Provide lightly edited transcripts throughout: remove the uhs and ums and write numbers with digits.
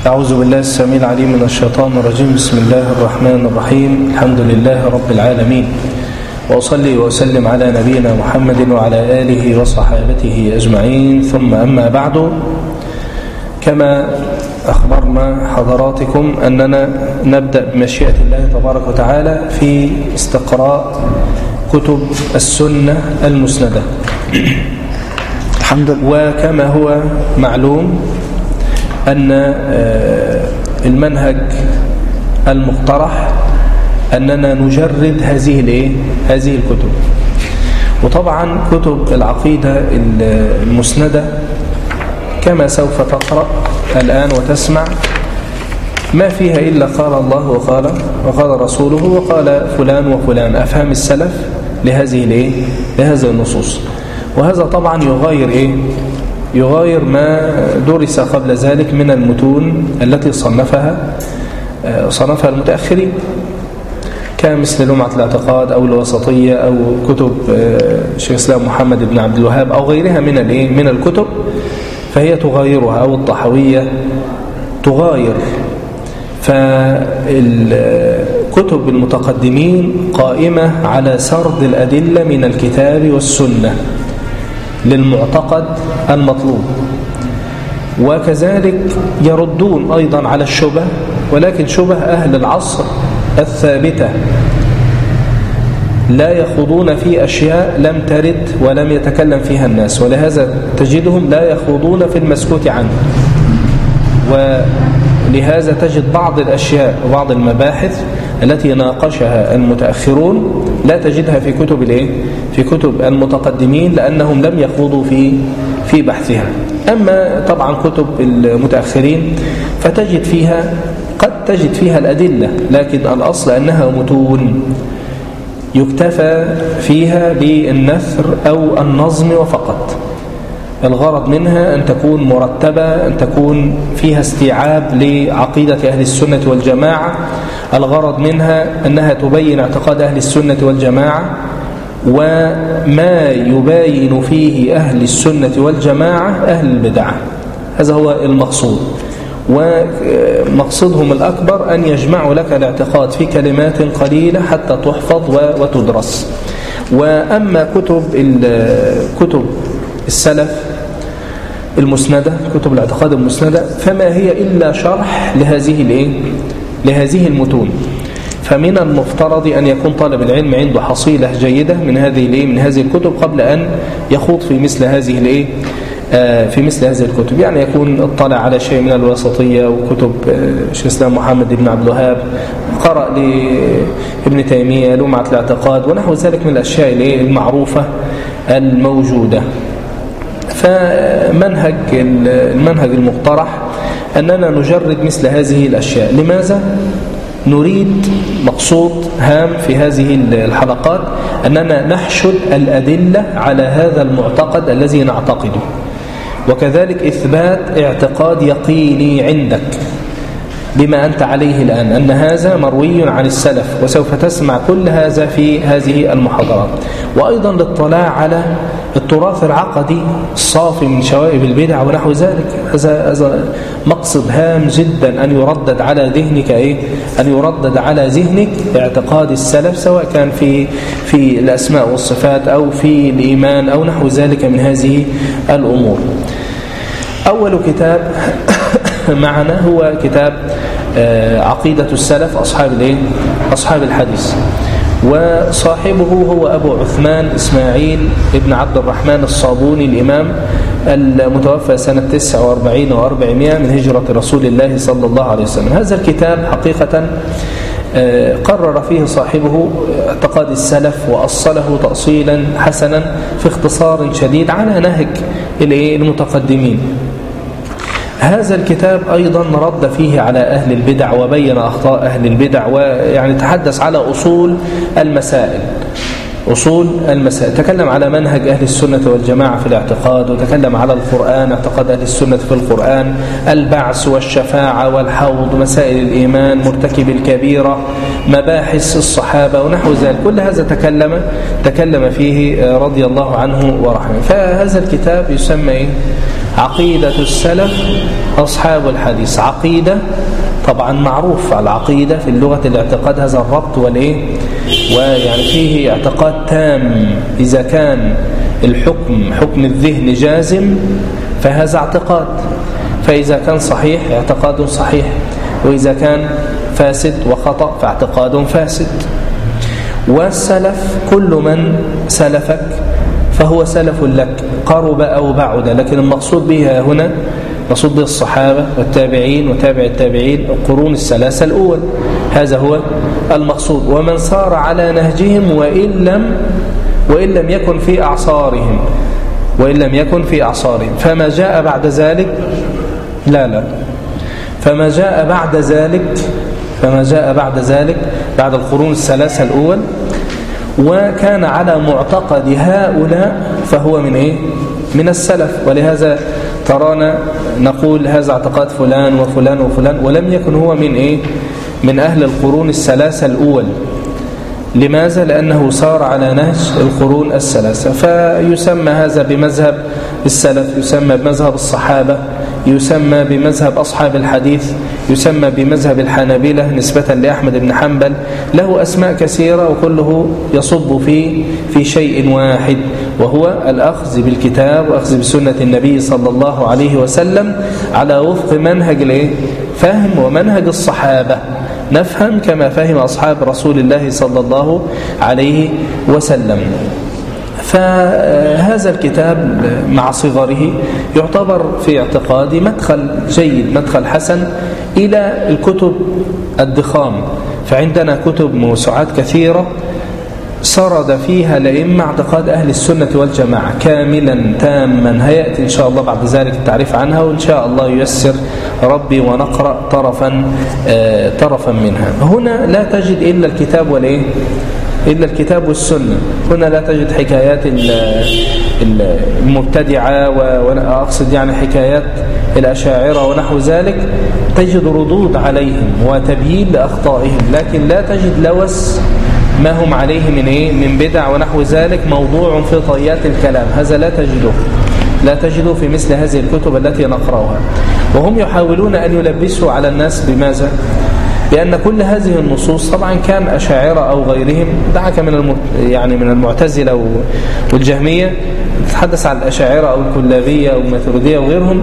أعوذ بالله السميع العليم من الشيطان الرجيم. بسم الله الرحمن الرحيم. الحمد لله رب العالمين، وأصلي وأسلم على نبينا محمد وعلى آله وصحابته أجمعين، ثم أما بعد. كما أخبرنا حضراتكم أننا نبدأ بمشيئة الله تبارك وتعالى في استقراء كتب السنة المسندة. الحمد لله. وكما هو معلوم أن المنهج المقترح أننا نجرد هذه الكتب. وطبعا كتب العقيدة المسندة كما سوف تقرأ الآن وتسمع ما فيها إلا قال الله وقال رسوله وقال فلان وفلان، أفهام السلف لهذه النصوص. وهذا طبعا يغاير ما درس قبل ذلك من المتون التي صنفها المتأخرين، كمثل لمعة الاعتقاد أو الوسطية أو كتب شيخ الإسلام محمد بن عبد الوهاب أو غيرها من الكتب، فهي تغايرها، أو الطحوية تغاير. فالكتب المتقدمين قائمة على سرد الأدلة من الكتاب والسنة للمعتقد المطلوب، وكذلك يردون أيضا على الشبه، ولكن شبه أهل العصر الثابتة، لا يخوضون في أشياء لم ترد ولم يتكلم فيها الناس، ولهذا تجدهم لا يخوضون في المسكوت عنه. ولهذا تجد بعض الأشياء وبعض المباحث التي ناقشها المتأخرون لا تجدها في كتب المتقدمين، لأنهم لم يخوضوا في بحثها. أما طبعا كتب المتأخرين قد تجد فيها الأدلة، لكن الأصل أنها متون يكتفى فيها بالنثر أو النظم وفقط. الغرض منها أن تكون مرتبة، أن تكون فيها استيعاب لعقيدة أهل السنة والجماعة. الغرض منها أنها تبين اعتقاد أهل السنة والجماعة وما يباين فيه أهل السنة والجماعة أهل البدعة. هذا هو المقصود، ومقصدهم الأكبر أن يجمعوا لك الاعتقاد في كلمات قليلة حتى تحفظ وتدرس. وأما كتب السلف المسندة، كتب الاعتقاد المسندة، فما هي إلا شرح لهذه المتون. فمن المفترض أن يكون طالب العلم عنده حصيلة جيدة من هذه الكتب قبل أن يخوض في مثل هذه الكتب. يعني يكون اطلع على شيء من الوسطية وكتب شيخ الإسلام محمد بن عبد الوهاب، قرأ لابن تيمية لمعة الاعتقاد ونحو ذلك من الأشياء المعروفة الموجودة. فالمنهج المقترح أننا نجرد مثل هذه الأشياء. لماذا؟ نريد مقصود هام في هذه الحلقات أننا نحشد الأدلة على هذا المعتقد الذي نعتقده، وكذلك إثبات اعتقاد يقيني عندك بما أنت عليه الآن، أن هذا مروي عن السلف، وسوف تسمع كل هذا في هذه المحاضرات. وأيضا الاطلاع على التراث العقدي الصافي من شوائب البدع ونحو ذلك. هذا مقصد هام جدا، أن يردد على ذهنك اعتقاد السلف، سواء كان في الأسماء والصفات أو في الإيمان أو نحو ذلك من هذه الأمور. أول كتاب معنا هو كتاب عقيدة السلف أصحاب الحديث، وصاحبه هو أبو عثمان إسماعيل ابن عبد الرحمن الصابوني، الإمام المتوفى سنة 49 و400 من هجرة رسول الله صلى الله عليه وسلم. هذا الكتاب حقيقة قرر فيه صاحبه اعتقاد السلف وأصله تأصيلا حسنا في اختصار شديد على نهج المتقدمين. هذا الكتاب أيضا رد فيه على أهل البدع وبين أخطاء أهل البدع، ويعني تحدث على أصول المسائل. تكلم على منهج أهل السنة والجماعة في الاعتقاد، وتكلم على القرآن، اعتقاد أهل السنة في القرآن، البعث والشفاعة والحوض، مسائل الإيمان، مرتكب الكبيرة، مباحث الصحابة ونحو ذلك. كل هذا تكلم فيه رضي الله عنه ورحمه. فهذا الكتاب يسمى عقيدة السلف أصحاب الحديث. عقيدة طبعا معروف، العقيدة في اللغة الاعتقاد، هذا الربط ويعني فيه اعتقاد تام. إذا كان الحكم حكم الذهن جازم فهذا اعتقاد، فإذا كان صحيح اعتقاد صحيح، وإذا كان فاسد وخطأ فاعتقاد فاسد. والسلف كل من سلفك فهو سلف لك، قرب أو بعد، لكن المقصود بها هنا مقصود به الصحابة والتابعين وتابع التابعين، القرون الثلاثة الأول، هذا هو المقصود. ومن سار على نهجهم وإن لم يكن في أعصارهم، فما جاء بعد ذلك فما جاء بعد ذلك بعد القرون الثلاثة الأول وكان على معتقد هؤلاء فهو من السلف. ولهذا ترانا نقول هذا اعتقاد فلان وفلان وفلان، ولم يكن هو من أهل القرون الثلاثة الأول. لماذا؟ لأنه سار على نهج القرون الثلاثة. فيسمى هذا بمذهب السلف، يسمى بمذهب الصحابة، يسمى بمذهب أصحاب الحديث، يسمى بمذهب الحنابلة نسبة لأحمد بن حنبل، له أسماء كثيرة وكله يصب في شيء واحد، وهو الأخذ بالكتاب وأخذ بسنة النبي صلى الله عليه وسلم على وفق منهج فهم ومنهج الصحابة، نفهم كما فهم أصحاب رسول الله صلى الله عليه وسلم. فهذا الكتاب مع صغره يعتبر في اعتقادي مدخل جيد، مدخل حسن إلى الكتب الضخام. فعندنا كتب موسوعات كثيرة سرد فيها الأئمة اعتقاد أهل السنة والجماعة كاملا تاما، هيأتي إن شاء الله بعد ذلك التعريف عنها، وإن شاء الله ييسر ربي ونقرأ طرفا منها. هنا لا تجد إلا الكتاب والسنة. هنا لا تجد حكايات المبتدعة، وأقصد يعني حكايات الأشاعرة ونحو ذلك، تجد ردود عليهم وتبيين لأخطائهم، لكن لا تجد لوث ما هم عليه من بدع ونحو ذلك موضوع في طيات الكلام، هذا لا تجده في مثل هذه الكتب التي نقرأها. وهم يحاولون أن يلبسوا على الناس بماذا؟ لأن كل هذه النصوص طبعا كان أشاعرة أو غيرهم، دعك من المعتزلة والجهمية، تتحدث عن الأشاعرة أو الكلابية أو الماتريدية وغيرهم،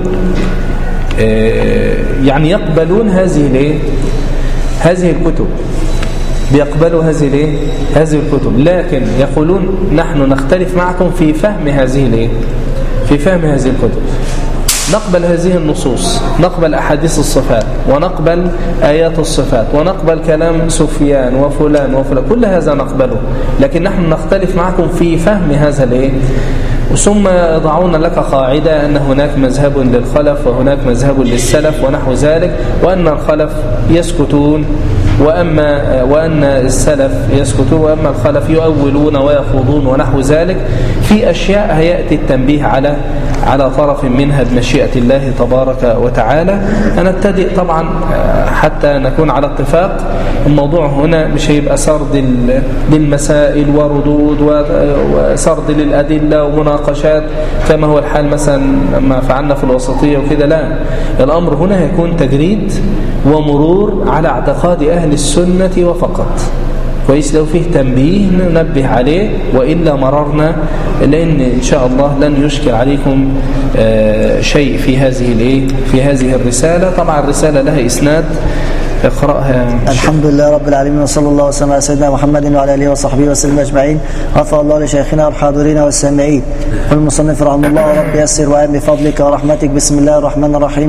يعني يقبلون هذه الكتب، بيقبلوا هذه الكتب، لكن يقولون نحن نختلف معكم في فهم هذه الكتب. نقبل هذه النصوص، نقبل أحاديث الصفات، ونقبل آيات الصفات، ونقبل كلام سفيان وفلان، كل هذا نقبله، لكن نحن نختلف معكم في فهم هذا ثم يضعون لك قاعدة أن هناك مذهب للخلف وهناك مذهب للسلف ونحو ذلك، وأن الخلف يسكتون وأن السلف يسكتون، وأما الخلف يؤولون ويخوضون ونحو ذلك في أشياء هيأتي التنبيه على طرف منها بمشيئة الله تبارك وتعالى. نبتدئ طبعا حتى نكون على اتفاق. الموضوع هنا مش هيبقى سرد للمسائل وردود وسرد للأدلة ومناقشات كما هو الحال مثلا لما فعلنا في الوسطية وكده، لا، الأمر هنا هيكون تجريد ومرور على اعتقاد أهل السنة وفقط. كويس، لو فيه تنبيه ننبه عليه، وإلا مررنا، لأن إن شاء الله لن يشكل عليكم شيء في هذه الرسالة. طبعا الرسالة لها إسناد، اقرأها. الحمد لله رب العالمين، وصلى الله وسلم على سيدنا محمد وعلى آله وصحبه وسلم أجمعين. غفر الله لشيخنا والحاضرين والسامعين. والمصنف رحمه الله: رب يسر وأعن بفضلك ورحمتك. بسم الله الرحمن الرحيم.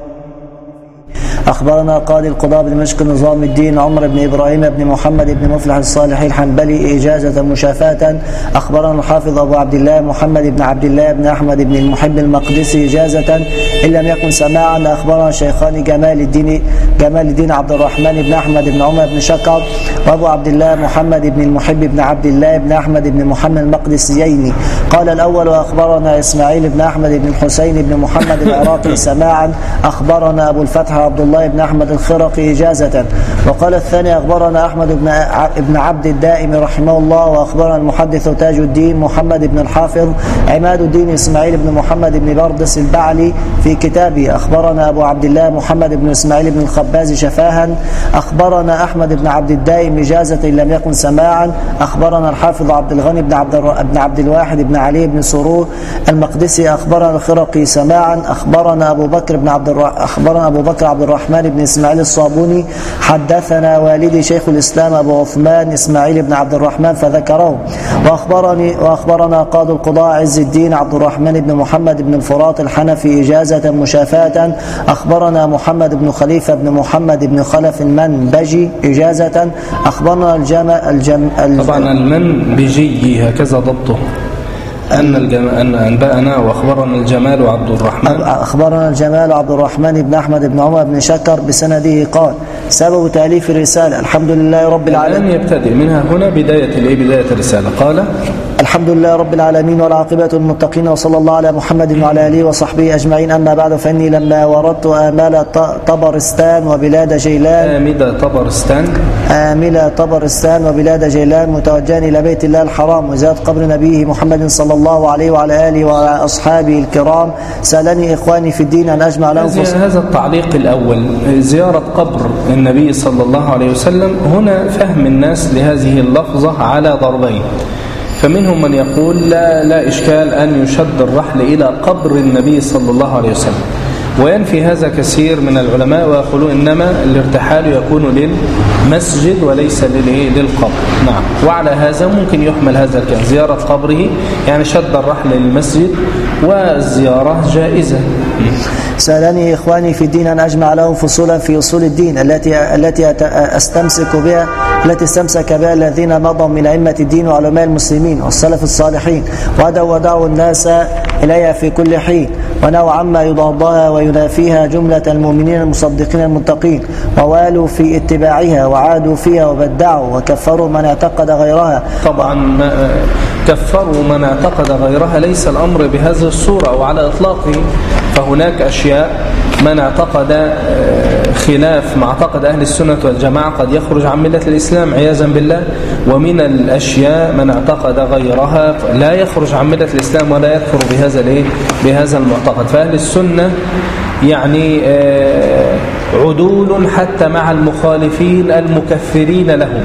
أخبرنا قاضي القضاة بدمشق نظام الدين عمر بن إبراهيم بن محمد بن مفلح الصالحي الحنبلي إجازة مشافاة. أخبرنا الحافظ أبو عبد الله محمد بن عبد الله بن أحمد بن المحب المقدسي إجازة إن لم يكن سماعا. أخبرنا شيخان جمال الدين عبد الرحمن بن أحمد بن عمر بن شكر وأبو عبد الله محمد بن المحب بن عبد الله بن أحمد بن محمد المقدسيين. قال الأول: وأخبرنا إسماعيل بن أحمد بن الحسين بن محمد العراقي سماعا. أخبرنا أبو الفتح عبد الله الله بن أحمد الخرقي إجازة. وقال الثاني أخبرنا أحمد بن عبد الدائم رحمه الله، وأخبرنا المحدث تاج الدين محمد بن الحافظ عماد الدين إسماعيل بن محمد بن بردس البعلي في كتابه. أخبرنا أبو عبد الله محمد بن إسماعيل بن الخباز شفاها. أخبرنا أحمد بن عبد الدائم إجازة إن لم يكن سماعا. أخبرنا الحافظ عبد الغني بن عبد الواحد بن علي بن سرور المقدسي أخبرنا الخرقي سماعا. أخبرنا أبو بكر عبد الرحمن بن إسماعيل الصابوني حدثنا والدي شيخ الإسلام أبو عثمان إسماعيل بن عبد الرحمن فذكره. وأخبرنا قاضي القضاء عز الدين عبد الرحمن بن محمد بن الفرات الحنفي إجازة مشافاة. أخبرنا محمد بن خليفة بن محمد بن خلف المنبجي إجازة. أخبرنا طبعا المنبجي هكذا ضبطه أن أنبأنا. وأخبرنا الجمال عبد الرحمن أخبرنا الجمال عبد الرحمن بن أحمد بن عمر بن شكر بسنده قال: سبب تأليف الرسالة الحمد لله رب العالمين. لم يبتدئ منها هنا بداية الرسالة. قال: الحمد لله رب العالمين والعاقبة للمتقين، وصلى الله على محمد وعلى آله وصحبه أجمعين. أما بعد، فإني لما وردت آمال طبرستان وبلاد جيلان آمل طبرستان وبلاد جيلان متوجها إلى بيت الله الحرام وزيارة قبر نبيه محمد صلى الله عليه وعلى آله وعلى أصحابه الكرام، سألني إخواني في الدين أن أجمع لهم هذا التعليق الأول، زيارة قبر النبي صلى الله عليه وسلم. هنا فهم الناس لهذه اللفظة على ضربين. فمنهم من يقول لا إشكال أن يشد الرحل إلى قبر النبي صلى الله عليه وسلم، وينفي هذا كثير من العلماء ويقولون إنما الارتحال يكون للمسجد وليس للقبر. نعم. وعلى هذا ممكن يحمل هذا الكلام، زيارة قبره يعني شد الرحل للمسجد، والزيارة جائزة. سألني إخواني في الدين أن أجمع لهم فصولا في أصول الدين التي استمسك بها الذين مضوا من أئمة الدين وعلماء المسلمين والسلف الصالحين، ودعوا الناس إليها في كل حين، ونوعا عما يضادها وينافيها جملة المؤمنين المصدقين المتقين، ووالوا في اتباعها وعادوا فيها وبدعوا وكفروا من اعتقد غيرها. طبعا كفروا من اعتقد غيرها ليس الأمر بهذه الصورة أو على إطلاقه، فهناك أشياء من اعتقد خلاف ما اعتقد أهل السنة والجماعة قد يخرج عن ملة الإسلام عياذا بالله، ومن الأشياء من اعتقد غيرها لا يخرج عن ملة الإسلام ولا يكفر بهذا المعتقد. فأهل السنة يعني عدول حتى مع المخالفين المكفرين لهم،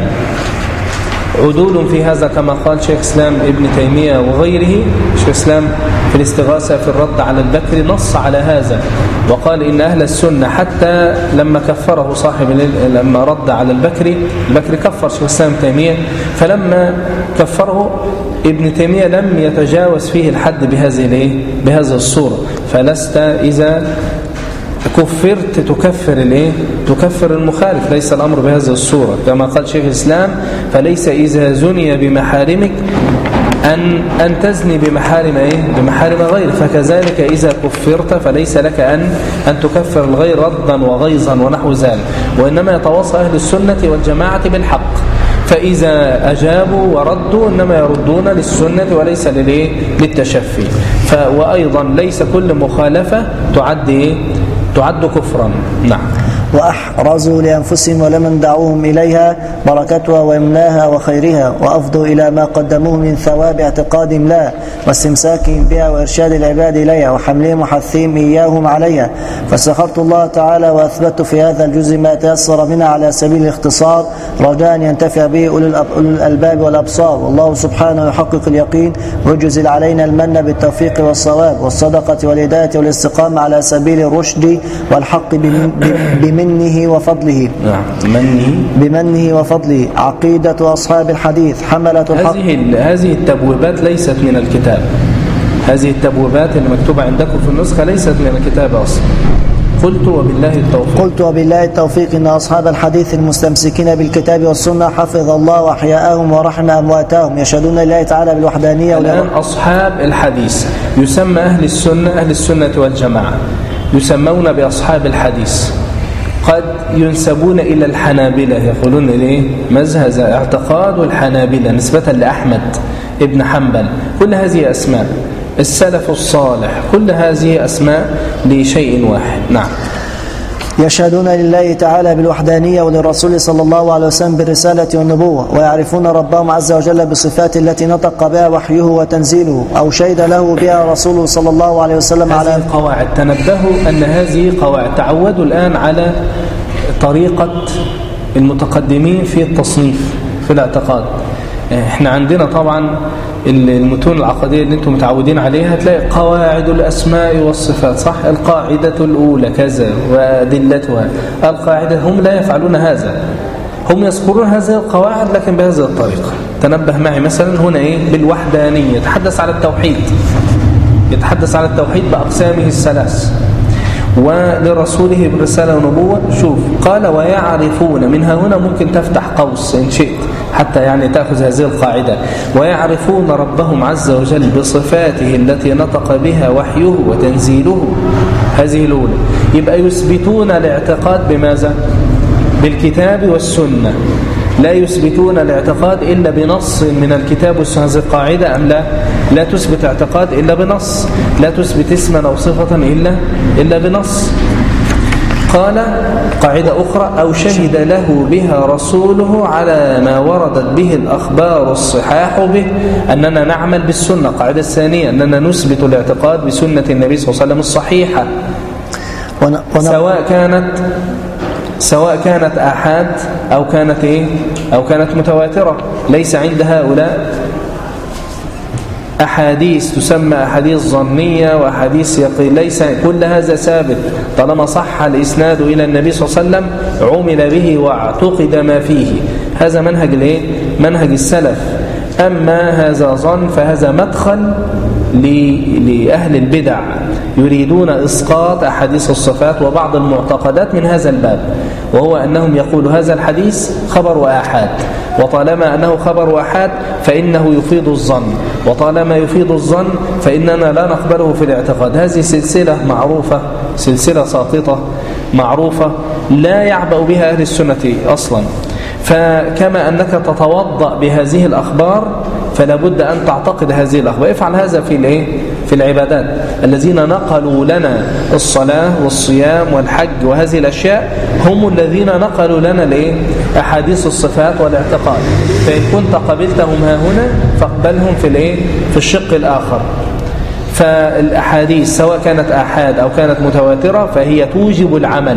عدول في هذا كما قال شيخ الإسلام ابن تيمية وغيره. شيخ الإسلام في الاستغاثة في الرد على البكري نص على هذا وقال إن أهل السنة حتى لما كفره لما رد على البكري كفر شيخ الإسلام ابن تيمية، فلما كفره ابن تيمية لم يتجاوز فيه الحد بهذه الصورة. فلست إذا كفرت تكفر المخالف، ليس الأمر بهذه الصورة كما قال شيخ الإسلام: فليس إذا زني بمحارمك أن تزني بمحارم غير، فكذلك إذا كفرت فليس لك أن تكفر الغير ردا وغيظا ونحو ذلك، وإنما يتواصى أهل السنة والجماعة بالحق، فإذا أجابوا وردوا إنما يردون للسنة وليس للتشفي. وأيضا ليس كل مخالفة تعد كفرا. نعم. وأحرزوا لأنفسهم ولمن دعوهم إليها بركتها ويمناها وخيرها، وأفضوا إلى ما قدموه من ثواب اعتقادهم لها واستمساكهم بها وإرشاد العباد إليها وحملهم وحثهم إياهم عليها. فاستخرت الله تعالى وأثبت في هذا الجزء ما تيسر منها على سبيل الاختصار، رجاء ينتفع به أولي الألباب والأبصار. والله سبحانه يحقق اليقين ويجزل علينا المن بالتوفيق والصواب والصدقة والهداية والاستقامة على سبيل الرشد والحق بمنه وفضله. بمنه وفضله. عقيدة أصحاب الحديث حملة الحق. هذه التبويبات ليست من الكتاب، هذه التبويبات اللي مكتوبة عندكم في النسخة ليست من الكتاب أصلا. قلت وبالله التوفيق إن أصحاب الحديث المستمسكين بالكتاب والسنة حفظ الله أحياءهم ورحم أمواتهم يشهدون لله تعالى بالوحدانية. الآن أصحاب الحديث يسمى أهل السنة والجماعة يسمون بأصحاب الحديث، قد ينسبون إلى الحنابلة، يقولون مذهب اعتقاد الحنابلة نسبة لأحمد ابن حنبل. كل هذه أسماء السلف الصالح، كل هذه أسماء لشيء واحد. نعم. يشهدون لله تعالى بالوحدانية وللرسول صلى الله عليه وسلم بالرسالة والنبوة، ويعرفون ربهم عز وجل بالصفات التي نطق بها وحيه وتنزيله أو شهد له بها رسوله صلى الله عليه وسلم. هذه القواعد تنبهوا أن هذه قواعد. تعودوا الآن على طريقة المتقدمين في التصنيف في الاعتقاد. احنا عندنا طبعا المتون العقدية اللي انتم متعودين عليها، تلاقي قواعد الأسماء والصفات، صح؟ القاعدة الأولى كذا وأدلتها. القاعدة هم لا يفعلون هذا، هم يذكرون هذه القواعد لكن بهذه الطريقة. تنبه معي مثلا هنا بالوحدانية، يتحدث على التوحيد، يتحدث على التوحيد بأقسامه الثلاث، ولرسوله بالرسالة والنبوة. شوف قال ويعرفون، منها هنا ممكن تفتح قوس إن شئت حتى يعني تأخذ هذه القاعدة، ويعرفون ربهم عز وجل بصفاته التي نطق بها وحيه وتنزيله. هذه الأولى. يبقى يثبتون الاعتقاد بماذا؟ بالكتاب والسنة. لا يثبتون الاعتقاد إلا بنص من الكتاب والسنة. هذه القاعدة أم لا؟ لا تثبت اعتقاد إلا بنص، لا تثبت اسما أو صفة إلا بنص. قال قاعدة أخرى أو شهد له بها رسوله على ما وردت به الأخبار الصحاح به، أننا نعمل بالسنة. قاعدة الثانية أننا نثبت الاعتقاد بسنة النبي صلى الله عليه وسلم الصحيحة، سواء كانت آحاد أو كانت متواترة. ليس عند هؤلاء أحاديث تسمى أحاديث ظنية وأحاديث يقين، ليس كل هذا ثابت. طالما صح الإسناد إلى النبي صلى الله عليه وسلم عمل به واعتقد ما فيه. هذا منهج السلف. أما هذا ظن فهذا مدخل لأهل البدع يريدون إسقاط أحاديث الصفات وبعض المعتقدات من هذا الباب، وهو أنهم يقولوا هذا الحديث خبر آحاد، وطالما أنه خبر آحاد فإنه يفيد الظن، وطالما يفيد الظن فإننا لا نقبله في الاعتقاد. هذه سلسلة معروفة، سلسلة ساقطة معروفة لا يعبأ بها أهل السنة أصلا. فكما أنك تتوضأ بهذه الأخبار فلا بد أن تعتقد هذه الأخبار. افعل هذا في العبادات. الذين نقلوا لنا الصلاة والصيام والحج وهذه الأشياء هم الذين نقلوا لنا أحاديث الصفات والاعتقاد. فإن كنت قبلتهم ها هنا فاقبلهم في الشق الآخر. فالأحاديث سواء كانت آحاد أو كانت متواترة فهي توجب العمل،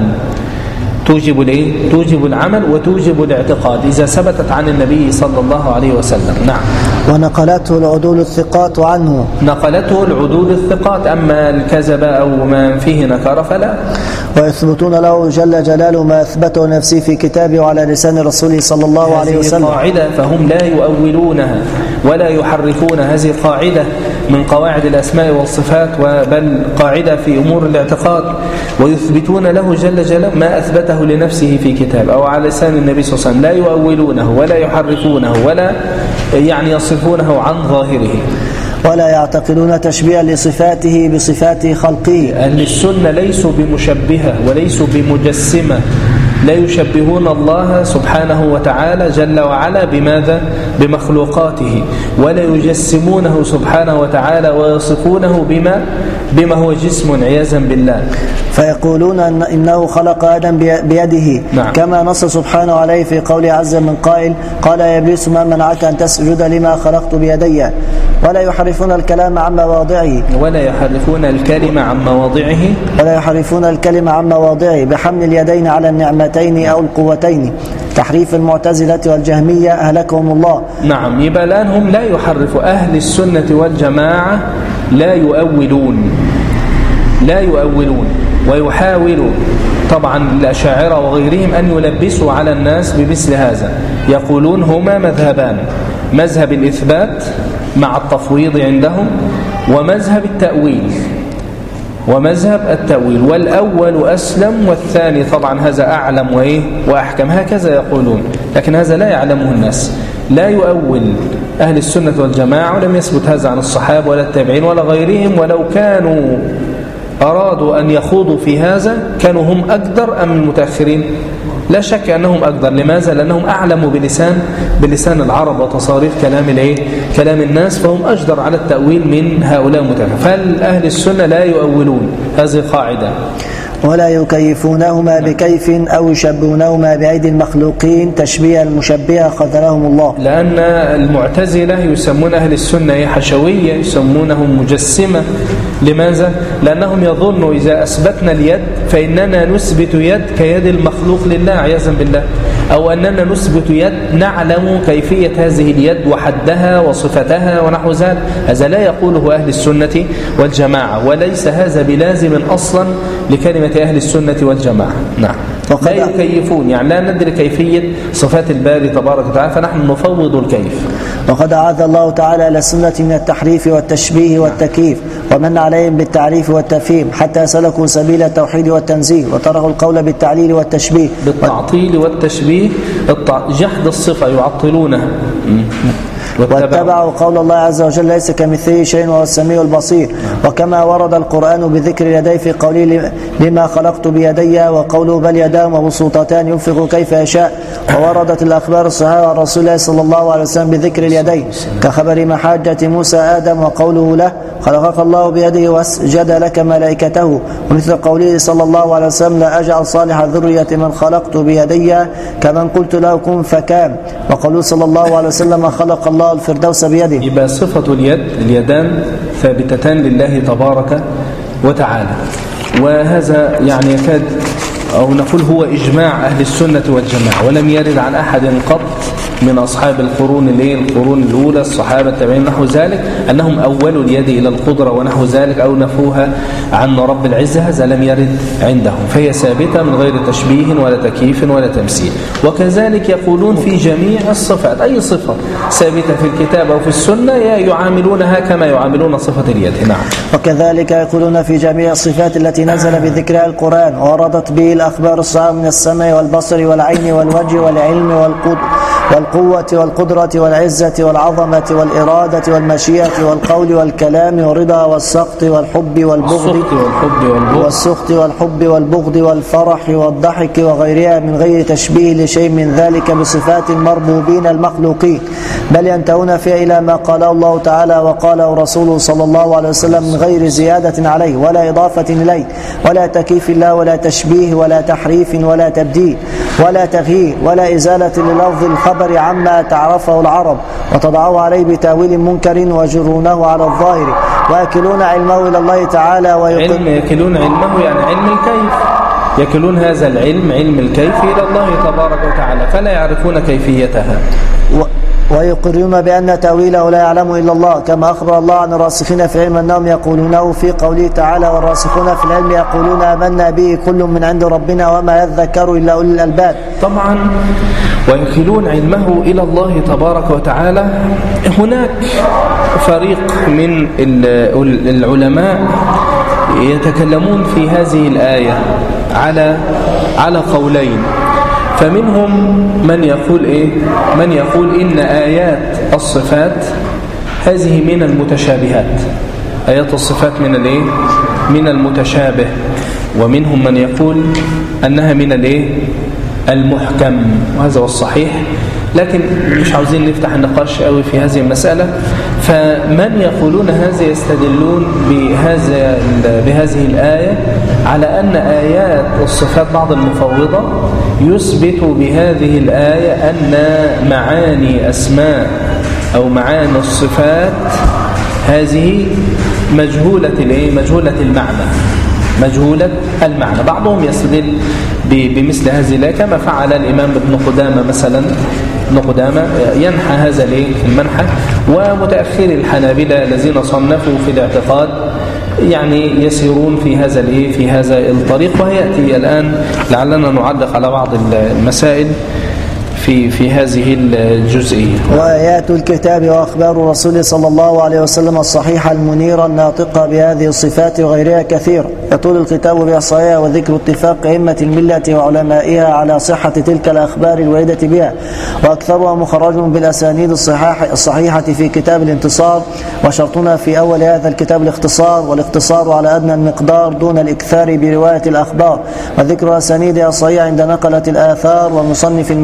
توجب العمل وتوجب الاعتقاد إذا ثبتت عن النبي صلى الله عليه وسلم. نعم. ونقلته العدول الثقات عنه، نقلته العدول الثقات. أما الكذب أو ما فيه نكر فلا. ويثبتون له جل جلاله ما أثبته نفسه في كتابه وعلى لسان رسوله صلى الله عليه وسلم. هذه قاعدة، فهم لا يؤولونها ولا يحرفون. هذه قاعدة من قواعد الأسماء والصفات، بل قاعدة في أمور الاعتقاد. ويثبتون له جل جلاله ما أثبته لنفسه في كتاب أو على لسان النبي صلى الله عليه وسلم، لا يؤولونه ولا يحرفونه ولا يصفونه عن ظاهره، ولا يعتقدون تشبيها لصفاته بصفات خلقه. أهل السنة ليسوا بمشبهة وليسوا بمجسمة، لا يشبهون الله سبحانه وتعالى جل وعلا بماذا؟ بمخلوقاته، ولا يجسمونه سبحانه وتعالى ويصفونه بما هو جسم عياذا بالله. فيقولون إنه خلق آدم بيده. نعم. كما نص سبحانه عليه في قوله عز من قائل قال يا إبليس ما منعك أن تسجد لما خلقت بيدي. ولا يحرفون الكلام عن مواضعه، بحمل اليدين على النعمتين أو القوتين، تحريف المعتزلة والجهمية أهلكهم الله. نعم. يبقى الآن هم لا يحرفوا. أهل السنة والجماعة لا يؤولون ويحاولوا طبعا الأشاعرة وغيرهم أن يلبسوا على الناس بمثل هذا. يقولون هما مذهبان: مذهب الإثبات مع التفويض عندهم، ومذهب التأويل، والأول أسلم والثاني طبعا هذا أعلم وأحكم. هكذا يقولون، لكن هذا لا يعلمه الناس. لا يؤول أهل السنة والجماعة، ولم يثبت هذا عن الصحابة ولا التابعين ولا غيرهم. ولو كانوا أرادوا أن يخوضوا في هذا كانوا هم أقدر أم المتأخرين؟ لا شك أنهم أقدر. لماذا؟ لأنهم أعلموا بلسان العرب وتصاريف كلام الناس، فهم أجدر على التأويل من هؤلاء المتأخرين. فالأهل السنة لا يؤولون، هذه قاعدة. ولا يكيفونهما بكيف أو يشبهونهما بأيدي المخلوقين تشبيه المشبهة خذلهم الله. لأن المعتزلة يسمون أهل السنة حشوية، يسمونهم مجسمة. لماذا؟ لأنهم يظنوا إذا أثبتنا اليد فإننا نثبت يد كيد المخلوق لله عياذا بالله، أو أننا نثبت يد نعلم كيفية هذه اليد وحدها وصفتها ونحو ذلك. هذا لا يقوله أهل السنة والجماعة، وليس هذا بلازم أصلا لكلمة أهل السنة والجماعة. نعم، لا يكيفون، يعني لا ندري كيفية صفات الباري تبارك وتعالى، فنحن نفوض الكيف. وقد أعاذ الله تعالى إلى السنة من التحريف والتشبيه والتكييف، ومن عليهم بالتعريف والتفهيم حتى سلكوا سبيل التوحيد والتنزيه وتركوا القول بالتعليل والتشبيه، بالتعطيل والتشبيه، جحد الصفة يعطلونها، واتبعوا قول الله عز وجل ليس كمثله شيء وهو السميع البصير. وكما ورد القرآن بذكر اليدين في قوله لما خلقت بيدي، وقوله بل يداه مبسوطتان ينفق كيف يشاء. ووردت الأخبار الصحيحة عن رسول الله صلى الله عليه وسلم بذكر اليدين كخبر محاجة موسى آدم وقوله له خلقك الله بيده واسجد لك ملائكته، ومثل قوله صلى الله عليه وسلم لا أجعل صالح الذرية من خلقت بيدي كمن قلت له كن فكان. وقوله صلى الله عليه وسلم خلق الله الفردوس بيده. يبقى صفة اليدان ثابتتان لله تبارك وتعالى، وهذا يعني يكاد أو نقول هو إجماع أهل السنة والجماعة، ولم يرد عن أحد قط من أصحاب القرون الأولى الصحابة التابعين نحو ذلك أنهم أولوا اليد إلى القدرة ونحو ذلك أو نفوها عن رب العزة. هذا لم يرد عندهم، فهي ثابتة من غير تشبيه ولا تكييف ولا تمثيل. وكذلك يقولون في جميع الصفات، أي صفة ثابتة في الكتاب أو في السنة يعاملونها كما يعاملون صفة اليد. نعم. وكذلك يقولون في جميع الصفات التي نزل بذكرها القرآن ووردت به الأخبار الصحيحة من السمع والبصر والعين والوجه والعلم والقوة والقدرة والعزة والعظمة والإرادة والمشيئة والقول والكلام والرضا والسخط والحب والبغض والفرح والضحك وغيرها من غير تشبيه لشيء من ذلك بصفات المربوبين المخلوقين، بل ينتهون فيها إلى ما قاله الله تعالى وقاله رسوله صلى الله عليه وسلم من غير زيادة عليه ولا إضافة إليه ولا تكييف الله ولا تشبيه ولا تحريف ولا تبديل ولا تغيير ولا إزالة للفظ الخبر عما تعرفه العرب وتضعه عليه بتاويل منكر ويجرونه على الظاهر ويكلون علمه إلى الله تعالى يكلون علمه يعني علم الكيف، يكلون هذا العلم علم الكيف إلى الله تبارك وتعالى فلا يعرفون كيفيتها، ويقرون بأن تأويله لا يعلم إلا الله، كما أخبر الله عن الراسخين في العلم أنهم يقولونه في قوله تعالى والراسخون في العلم يقولون آمنا به كل من عند ربنا وما يذكر إلا أولي الألباب. طبعا ويكلون علمه إلى الله تبارك وتعالى. هناك فريق من العلماء يتكلمون في هذه الآية على قولين، فمنهم من يقول من يقول إن آيات الصفات هذه من المتشابهات، آيات الصفات من المتشابه، ومنهم من يقول أنها من المحكم، وهذا هو الصحيح، لكن مش عاوزين نفتح النقاش قوي في هذه المسألة. فمن يقولون هذا يستدلون بهذه الآية على أن آيات الصفات بعض المفوضة يثبت بهذه الآية أن معاني أسماء أو معاني الصفات هذه مجهولة المعنى. بعضهم يستدل بمثل هذه الآية كما فعل الإمام ابن قدامة مثلا. ابن قدامة ينحى هذا المنحى، ومتأخر الحنابلة الذين صنفوا في الاعتقاد يعني يسيرون في هذا الطريق، ويأتي الآن لعلنا نعلق على بعض المسائل في هذه الجزئية. وآيات الكتاب وأخبار الرسول صلى الله عليه وسلم الصحيحة المنيرة الناطقة بهذه الصفات وغيرها كثير، يطول الكتاب بإحصائها وذكر اتفاق أئمة الملة وعلمائها على صحة تلك الأخبار الواردة بها، وأكثرها مخرج بالأسانيد الصحيحة في كتاب الانتصار، وشرطنا في أول هذا الكتاب الاختصار، والاختصار على أدنى المقدار دون الإكثار برواية الأخبار، وذكر أسانيدها الصحيحة عند نقلة الآثار ومصنف المسانيد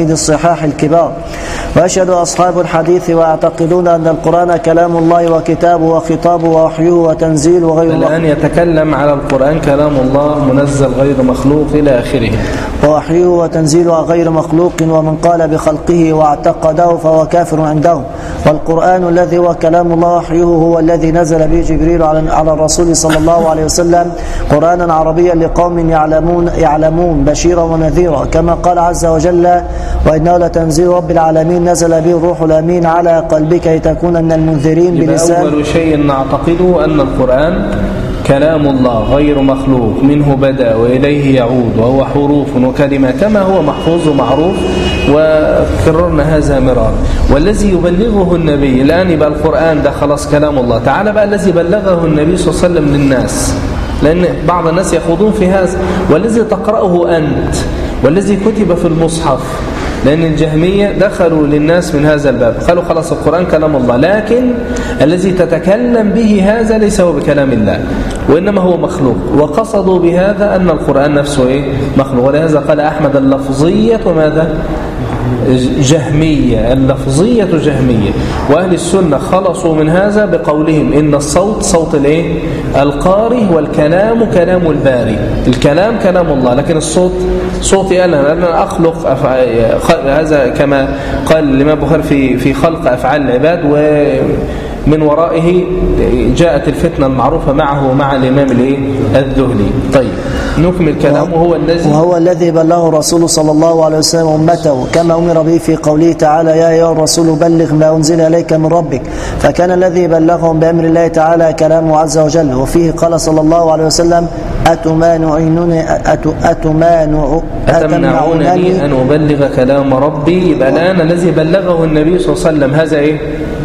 أسانيد الصحاح الكبار. ويشهد أصحاب الحديث ويعتقدون أن القرآن كلام الله وكتابه وخطابه ووحيه وتنزيله غير مخلوق. الآن يتكلم على القرآن كلام الله منزل غير مخلوق إلى آخره. ووحيه وتنزيله غير مخلوق، ومن قال بخلقه واعتقده فهو كافر عندهم. والقرآن الذي هو كلام الله وحيه هو الذي نزل به جبريل على الرسول صلى الله عليه وسلم قرآنا عربيا لقوم يعلمون بشيرا ونذيرا، كما قال عز وجل: وإنه لتنزيل رب العالمين نزل به الروح الأمين على قلبك لتكون من المنذرين بلسان. أول شيء نعتقده أن القرآن كلام الله غير مخلوق، منه بدأ وإليه يعود، وهو حروف وكلمة كما هو محفوظ ومعروف، وكررنا هذا مرارا. والذي يبلغه النبي الآن يبقى القرآن ده خلاص كلام الله. تعالى بقى الذي بلغه النبي صلى الله عليه وسلم للناس، لأن بعض الناس يخوضون في هذا. والذي تقرأه أنت، والذي كتب في المصحف، لأن الجهمية دخلوا للناس من هذا الباب، قالوا خلاص القرآن كلام الله، لكن الذي تتكلم به هذا ليس هو بكلام الله، وإنما هو مخلوق. وقصدوا بهذا أن القرآن نفسه مخلوق. ولهذا قال أحمد: اللفظية وماذا؟ جهمية. اللفظية جهمية. وأهل السنة خلصوا من هذا بقولهم إن الصوت صوت القارئ، والكلام كلام الباري. الكلام كلام الله، لكن الصوت صوتي أنا، لأن أخلق هذا كما قال الإمام البخاري في خلق أفعال العباد، ومن ورائه جاءت الفتنة المعروفة معه ومع الإمام الذهلي. طيب نكمل كلامه. وهو الذي بلغه الرسول صلى الله عليه وسلم أمته، كما أمر به في قوله تعالى: يا أيها الرسول بلغ ما أنزل إليك من ربك. فكان الذي بلغهم بأمر الله تعالى كلامه عز وجل. وفيه قال صلى الله عليه وسلم: أتمنعونني أن أبلغ كلام ربي. يبقى الآن الذي بلغه النبي صلى الله عليه وسلم هذا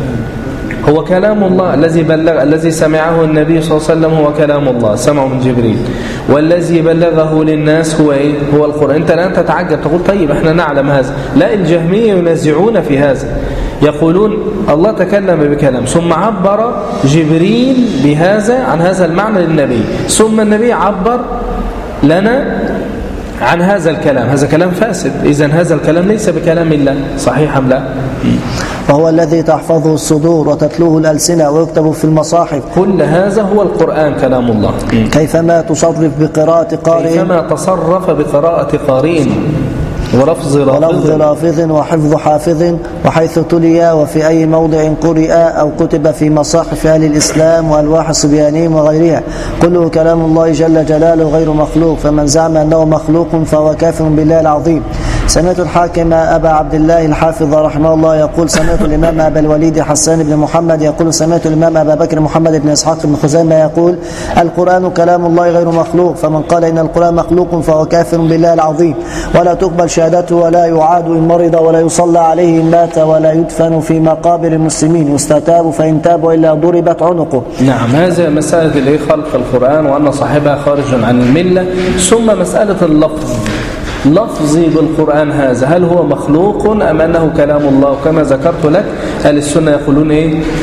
هو كلام الله. الذي سمعه النبي صلى الله عليه وسلم هو كلام الله، سمعه من جبريل. والذي بلغه للناس هو القرآن. أنت الآن تتعجب تقول طيب احنا نعلم هذا. لا، الجهمية ينزعون في هذا، يقولون الله تكلم بكلام، ثم عبر جبريل بهذا عن هذا المعنى للنبي، ثم النبي عبر لنا عن هذا الكلام. هذا كلام فاسد. إذن هذا الكلام ليس بكلام الله. صحيح أم لا؟ وهو الذي تحفظه الصدور وتتلوه الألسنة ويكتب في المصاحف. كل هذا هو القرآن كلام الله. كيفما تصرف بقراءة قارئ، كيفما تصرف بقراءة قارئ، ولفظ لافظ وحفظ حافظ، وحيث تلي وفي أي موضع قرئ أو كتب في مصاحف أهل الإسلام وألواح الصبيانيم وغيرها، كله كلام الله جل جلاله غير مخلوق. فمن زعم أنه مخلوق فهو كافر بالله العظيم. سمعت الحاكم أبا عبد الله الحافظ رحمه الله يقول: سمعت الإمام أبا الوليد حسان بن محمد يقول: سمعت الإمام أبا بكر محمد بن إسحاق بن خزيمة يقول: القرآن كلام الله غير مخلوق. فمن قال إن القرآن مخلوق فهو كافر بالله العظيم، ولا تقبل شهادته، ولا يعاد إن مرض، ولا يصلى عليه إن مات، ولا يدفن في مقابر المسلمين، يستتاب فإن تاب وإلا ضربت عنقه. نعم، هذا مسألة خلق القرآن وأن صاحبها خارج عن الملة. ثم مسألة اللفظ، لفظي بالقرآن هذا هل هو مخلوق أم أنه كلام الله؟ كما ذكرت لك أهل السنة يقولون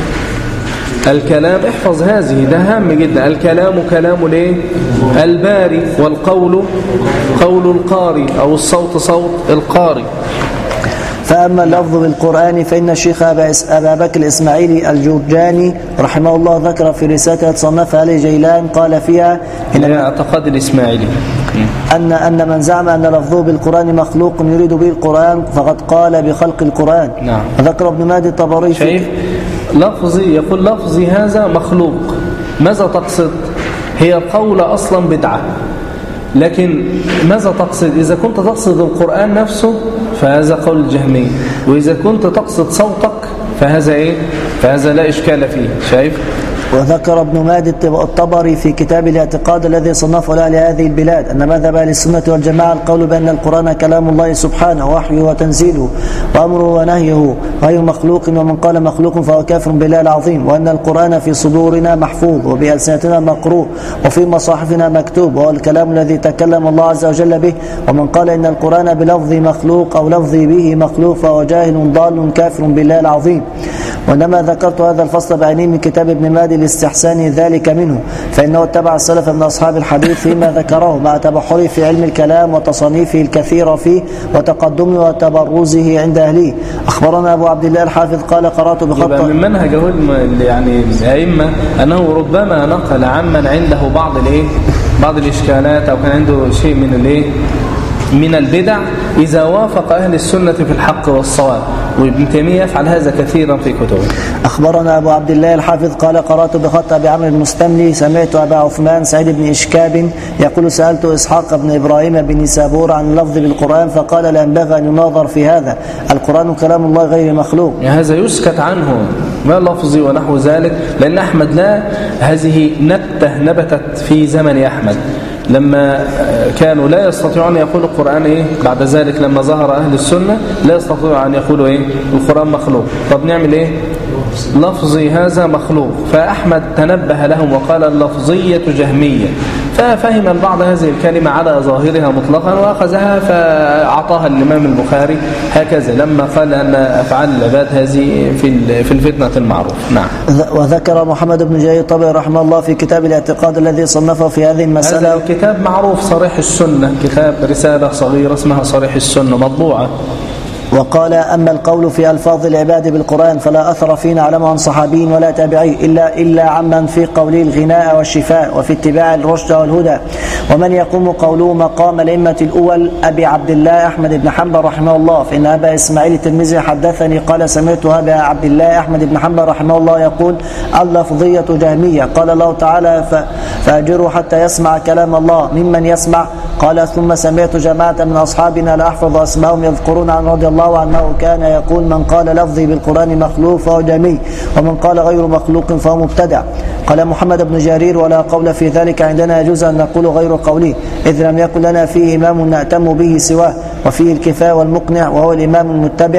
الكلام، احفظ هذه، ده هام جدا. الكلام كلام الباري، والقول قول القارئ، أو الصوت صوت القارئ. فأما اللفظ بالقرآن فإن الشيخ أبا بكر الإسماعيلي الجرجاني رحمه الله ذكر في رسالة صنفها لجيلان قال فيها إن اعتقاد الإسماعيلي أن من زعم أن لفظه بالقرآن مخلوق يريد به القرآن فقد قال بخلق القرآن. نعم. ذكر ابن مادي الطبري شايف لفظي، يقول لفظي هذا مخلوق. ماذا تقصد؟ هي القول أصلا بدعة، لكن ماذا تقصد؟ إذا كنت تقصد القرآن نفسه فهذا قول الجهمية، وإذا كنت تقصد صوتك فهذا فهذا لا إشكال فيه. شايف؟ وذكر ابن مادي الطبري في كتاب الاعتقاد الذي صنفه لأهل هذه البلاد أن مذهب أهل السنة والجماعة القول بأن القرآن كلام الله سبحانه وحيه وتنزيله وأمره ونهيه غير مخلوق، ومن قال مخلوق فهو كافر بالله العظيم، وأن القرآن في صدورنا محفوظ وبألسنتنا مقروء وفي مصاحفنا مكتوب، وهو الكلام الذي تكلم الله عز وجل به. ومن قال إن القرآن بلفظ مخلوق أو لفظ به مخلوق فهو جاهل ضال كافر بالله العظيم. وإنما ذكرت هذا الفصل بعينه من كتاب ابن مادي لاستحسان ذلك منه، فإنه اتبع السلف من أصحاب الحديث فيما ذكره مع تبحره في علم الكلام وتصنيفه الكثير فيه وتقدمه وتبرزه عند أهله. أخبرنا أبو عبد الله الحافظ قال قرأت بخط من منهجه يعني الأئمة أنه ربما نقل عمن عنده بعض الإشكالات أو كان عنده شيء من البدع إذا وافق أهل السنة في الحق والصواب، وابن تيمية يفعل هذا كثيرا في كتبه. أخبرنا أبو عبد الله الحافظ قال قرأت بخط أبي عمرو المستملي سمعت أبا عثمان سعيد بن إشكاب يقول سألت إسحاق بن إبراهيم بن نيسابور عن اللفظ بالقرآن فقال لا ينبغي أن يناظر في هذا، القرآن كلام الله غير مخلوق. يعني هذا يسكت عنه ما لفظي ونحو ذلك، لأن أحمد لا هذه نبتت في زمن أحمد لما كانوا لا يستطيعون أن يقولوا القرآن بعد ذلك لما ظهر أهل السنة لا يستطيعون أن يقولوا القرآن مخلوق. طب نعمل لفظي هذا مخلوق، فأحمد تنبه لهم وقال اللفظية جهمية، ففهم البعض هذه الكلمة على ظاهرها مطلقا وأخذها فأعطاها الإمام البخاري هكذا لما قال أن أفعال العباد هذه في الفتنة المعروف. نعم. وذكر محمد بن جرير الطبري رحمه الله في كتاب الاعتقاد الذي صنفه في هذه المسألة، هذا كتاب معروف صريح السنة، كتاب رسالة صغيرة اسمها صريح السنة مطبوعة. وقال أما القول في ألفاظ العباد بالقرآن فلا أثر فيه نعلمه عن صحابي ولا تابعي إلا عمن في قوله الغناء والشفاء وفي اتباع الرشد والهدى، ومن يقوم قوله مقام الأئمة الأول أبي عبد الله أحمد بن حنبل رحمه الله، فإن أبا إسماعيل الترمذي حدثني قال سمعت أبا عبد الله أحمد بن حنبل رحمه الله يقول اللفظية جهمية. قال الله تعالى فأجره حتى يسمع كلام الله، ممن يسمع؟ قال ثم سمعت جماعة من أصحابنا لا أحفظ أسماءهم يذكرون عن رضي الله عنه كان يقول من قال لفظي بالقرآن مخلوق فهو جهمي، ومن قال غير مخلوق فهو مبتدع. قال محمد بن جرير ولا قول في ذلك عندنا، يجوز أن نقول غير قوله إذ لم يكن لنا فيه إمام نأتم به سواه، وفيه الكفاية والمقنع وهو الإمام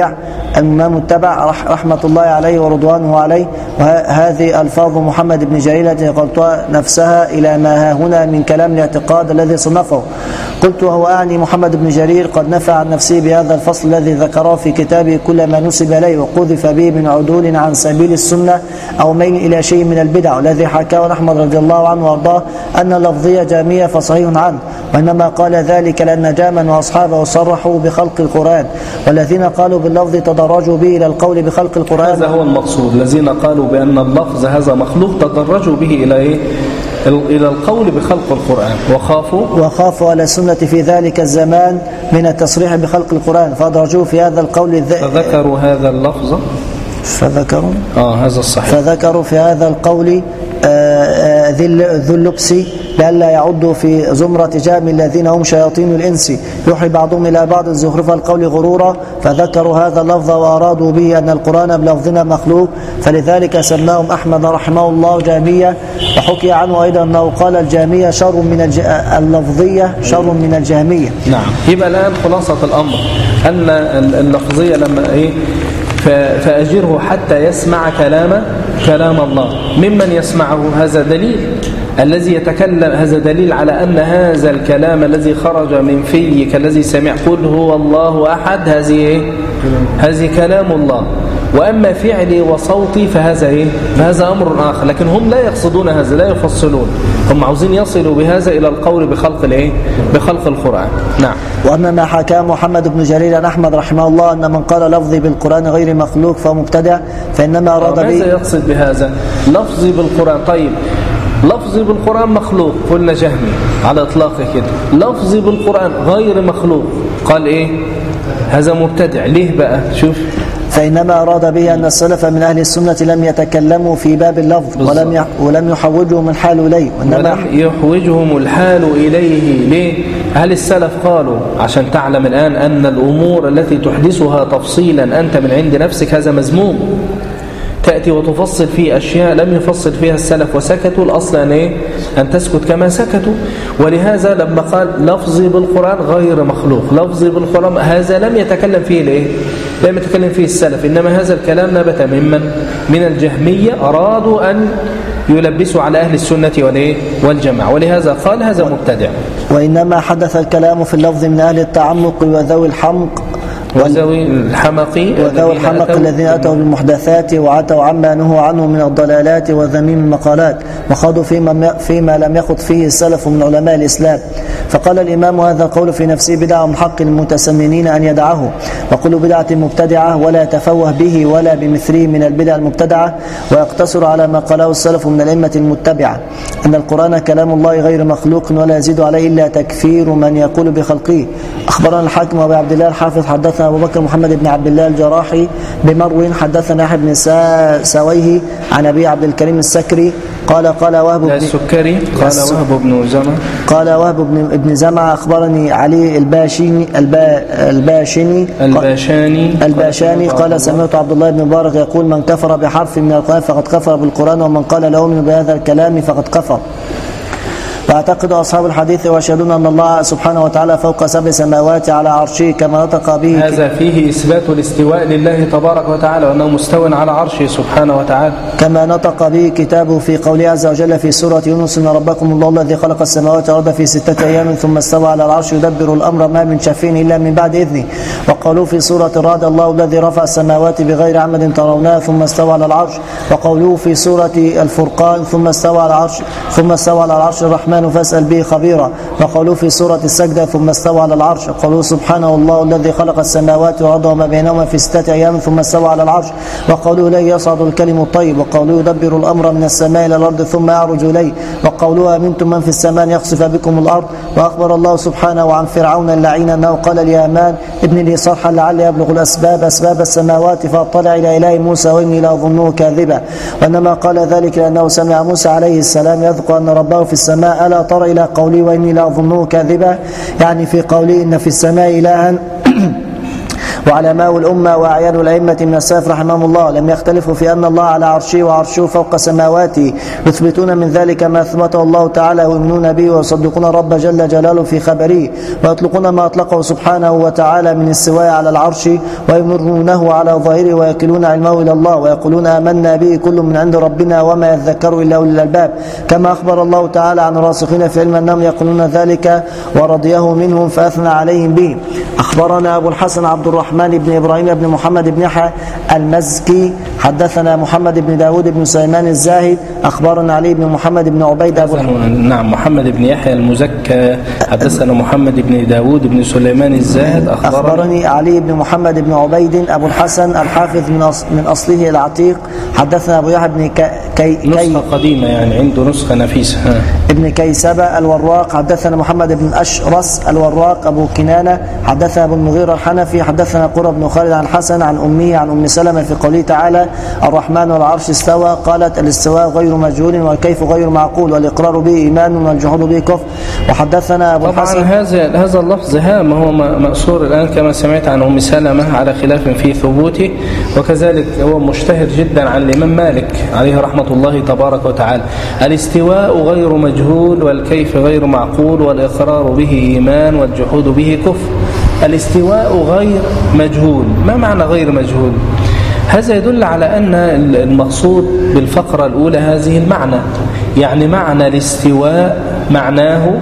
المتبع رحمة الله عليه ورضوانه عليه. وهذه ألفاظ محمد بن جرير التي قلتها نفسها إلى ما ها هنا من كلام الاعتقاد الذي صنفه. قلت وهو أعني محمد بن جرير قد نفع عن نفسه بهذا الفصل الذي ذكره في كتابه كل ما نسب إليه وقذف به من عدول عن سبيل السنة أو ميل إلى شيء من البدع، والذي حكاه أحمد رضي الله عنه وارضاه أن اللفظية جامية فصحيح عنه، وإنما قال ذلك لأن جاما وأصحابه صرحوا بخلق القرآن، والذين قالوا باللفظ تدرجوا به إلى القول بخلق القرآن. هذا هو المقصود، الذين قالوا بأن اللفظ هذا مخلوق تدرجوا به إلى القول بخلق القرآن وخافوا على السنة في ذلك الزمان من التصريح بخلق القرآن فأدرجوه في هذا القول فذكروا هذا اللفظ هذا الصحيح فذكروا في هذا القول ذو اللبس لئلا يعدوا في زمرة جام الذين هم شياطين الإنس يوحي بعضهم إلى بعض الزخرف القول غرورا، فذكروا هذا اللفظ وأرادوا به أن القرآن بلفظنا مخلوق، فلذلك سماهم أحمد رحمه الله جامية. وحكي عنه أيضا أنه قال الجامية شر من اللفظية شر من الجهمية. نعم. يبقى الآن خلاصة الأمر أن اللفظية لما فأجره حتى يسمع كلام الله، ممن يسمعه هذا دليل الذي يتكلم، هذا دليل على أن هذا الكلام الذي خرج من فيك الذي سمع قل هو الله أحد هذه كلام الله، وأما فعلي وصوتي فهذا أمر آخر. لكن هم لا يقصدون هذا، لا يفصلون، هم عاوزين يصلوا بهذا إلى القول بخلق القرآن. نعم. وأما ما حكى محمد بن جرير عن أحمد رحمه الله أن من قال لفظي بالقرآن غير مخلوق فمبتدع، فإنما أراد به. ماذا يقصد بهذا؟ لفظي بالقرآن، طيب لفظي بالقرآن مخلوق قلنا جهمي على إطلاقه كده، لفظي بالقرآن غير مخلوق قال هذا مبتدع. ليه بقى؟ شوف، فإنما أراد به أن السلف من أهل السنة لم يتكلموا في باب اللفظ ولم يحوجهم الحال إليه، ولم يحوجهم الحال إليه. ليه؟ هل السلف قالوا عشان تعلم الآن أن الأمور التي تحدثها تفصيلا أنت من عند نفسك هذا مذموم، تأتي وتفصل في أشياء لم يفصل فيها السلف وسكتوا، الأصل أن تسكت كما سكتوا. ولهذا لما قال لفظي بالقرآن غير مخلوق، لفظي بالقرآن هذا لم يتكلم فيه لم يتكلم فيه السلف، إنما هذا الكلام نبت من الجهمية أرادوا أن يلبسوا على أهل السنة والجماعة، ولهذا قال هذا مبتدع. وإنما حدث الكلام في اللفظ من أهل التعمق وذوي الحمق وذوي الحمق الذين أتوا بالمحدثات وعتوا عما نهوا عنه من الضلالات وذميم المقالات وخاضوا فيما لم يخض فيه السلف من علماء الإسلام. فقال الإمام: هذا القول في نفسه بدعة من حق المتسننين أن يدعه، وكل بدعة مبتدعة ولا يتفوه به ولا بمثله من البدع المبتدعة، ويقتصر على ما قاله السلف من الأئمة المتبعة أن القرآن كلام الله غير مخلوق ولا يزيد عليه إلا تكفير من يقول بخلقه. أخبرنا الحاكم أبو عبد الله الحافظ حدثنا أبو بكر محمد بن عبد الله الجراحي بمرو حدثنا يحيى بن سويه عن أبي عبد الكريم السكري قال وهب بن السكري قال وهب بن زمعة أخبرني علي الباشاني قال سمعت عبد الله بن مبارك يقول: من كفر بحرف من القرآن فقد كفر بالقرآن، ومن قال لا أؤمن بهذا الكلام فقد كفر. واعتقد أصحاب الحديث ويشهدون أن الله سبحانه وتعالى فوق 7 سماوات على عرشه كما نطق به. هذا فيه إثبات الاستواء لله تبارك وتعالى وأنه مستوى على عرشه سبحانه وتعالى كما نطق به كتابه في قوله عز وجل في سورة يونس: إن ربكم الله الذي خلق السماوات والأرض في 6 أيام ثم استوى على العرش يدبر الأمر ما من شفيع إلا من بعد إذنه. وقوله في سورة الرعد: الله الذي رفع السماوات بغير عمد ترونها ثم استوى على العرش. وقوله في سورة الفرقان: ثم استوى على العرش الرحمن فاسأل به خبيرا. وقالوا في سورة السجدة: ثم استوى على العرش. وقالوا سبحانه الله الذي خلق السماوات والأرض وما بينهما في 6 أيام ثم استوى على العرش. وقالوا إليه يصعد الكلم الطيب. وقالوا يدبر الأمر من السماء إلى الأرض ثم يعرج إليه. وقالوا أمنتم من في السماء يخسف بكم الأرض. وأخبر الله سبحانه عن فرعون اللعين أنه قال لهامان: ابن لي صرحا لعلي أبلغ أسباب السماوات فأطلع إلى إله موسى وإني لأظنه كاذبا. وإنما قال ذلك لأنه سمع موسى عليه السلام يذكر أن ربه في السماء: ألا ترى إلى قولي وإني لأظنه كاذبا، يعني في قولي إن في السماء إلها. وعلماء الأمة وأعيان الأئمة من السلف رحمهم الله لم يختلفوا في أن الله على عرشه وعرشه فوق سماواته، يثبتون من ذلك ما أثبته الله تعالى ويؤمنون به ويصدقون الرب جل جلاله في خبره، ويطلقون ما أطلقه سبحانه وتعالى من السواء على العرش ويمرونه على ظاهره ويكلون علمه إلى الله ويقولون آمنا به كل من عند ربنا وما يذكر إلا أولي الألباب، كما أخبر الله تعالى عن الراسخين في علم أنهم يقولون ذلك ورضيه منهم فأثنى عليهم به. أخبرنا أبو الحسن عبد الرحمن بن إبراهيم بن محمد بن يحيى المزكي حدثنا محمد بن داود بن سليمان الزاهد أخبرنا علي بن محمد بن عبيد نعم محمد بن يحيى المزكى حدثنا محمد بن داود بن سليمان الزاهد أخبرني علي بن محمد بن عبيد أبو الحسن الحافظ من أصله العتيق حدثنا أبو يحيى بن نسخة قديمة يعني عنده نسخة نفيسة ابن كيسبة الوراق حدثنا محمد بن أشرس الوراق أبو كنانة حدثنا أبو المغيرة الحنفي حدثنا قرة بن خالد عن الحسن عن أمه عن أم سلمة في قوله تعالى الرحمن والعرش استوى، قالت الاستواء غير مجهول والكيف غير معقول والإقرار به إيمان والجحود به كفر. وحدثنا أبو الحسن طبعا هذا اللفظ هام هو مأثور الآن كما سمعت عن أم سلمة على خلاف في ثبوته، وكذلك هو مشتهر جدا عن الإمام مالك عليه رحمة الله تبارك وتعالى. الاستواء غير مجهول والكيف غير معقول والإقرار به إيمان والجحود به كفر. الاستواء غير مجهول، ما معنى غير مجهول؟ هذا يدل على أن المقصود بالفقرة الأولى هذه المعنى، يعني معنى الاستواء معناه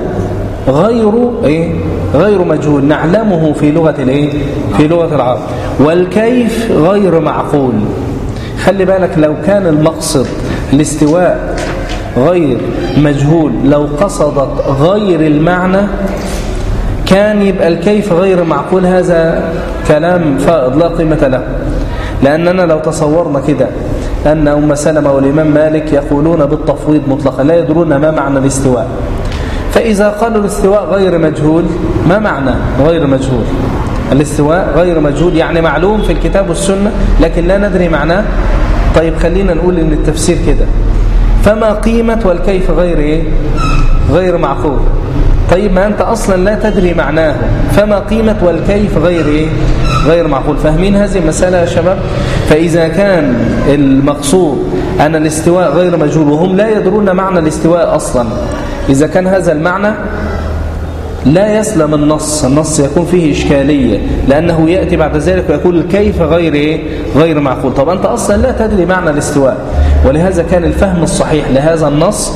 غير مجهول نعلمه في لغة في لغة العرب، والكيف غير معقول. خلي بالك لو كان المقصد الاستواء غير مجهول لو قصدت غير المعنى كان يبقى الكيف غير معقول، هذا كلام فائض لا قيمة له. لأننا لو تصورنا كده أن أم سلمة والإمام مالك يقولون بالتفويض مطلقا لا يدرون ما معنى الاستواء، فإذا قالوا الاستواء غير مجهول ما معنى غير مجهول؟ الاستواء غير مجهول يعني معلوم في الكتاب والسنة لكن لا ندري معناه. طيب خلينا نقول إن التفسير كده، فما قيمة والكيف غير معقول. طيب ما أنت أصلا لا تدري معناه، فما قيمة والكيف غير معقول. فاهمين هذه المسألة يا شباب؟ فإذا كان المقصود أن الاستواء غير مجهول وهم لا يدرون معنى الاستواء أصلا، إذا كان هذا المعنى لا يسلم النص يكون فيه إشكالية، لأنه يأتي بعد ذلك ويقول الكيف غير معقول. طب أنت أصلا لا تدري معنى الاستواء، ولهذا كان الفهم الصحيح لهذا النص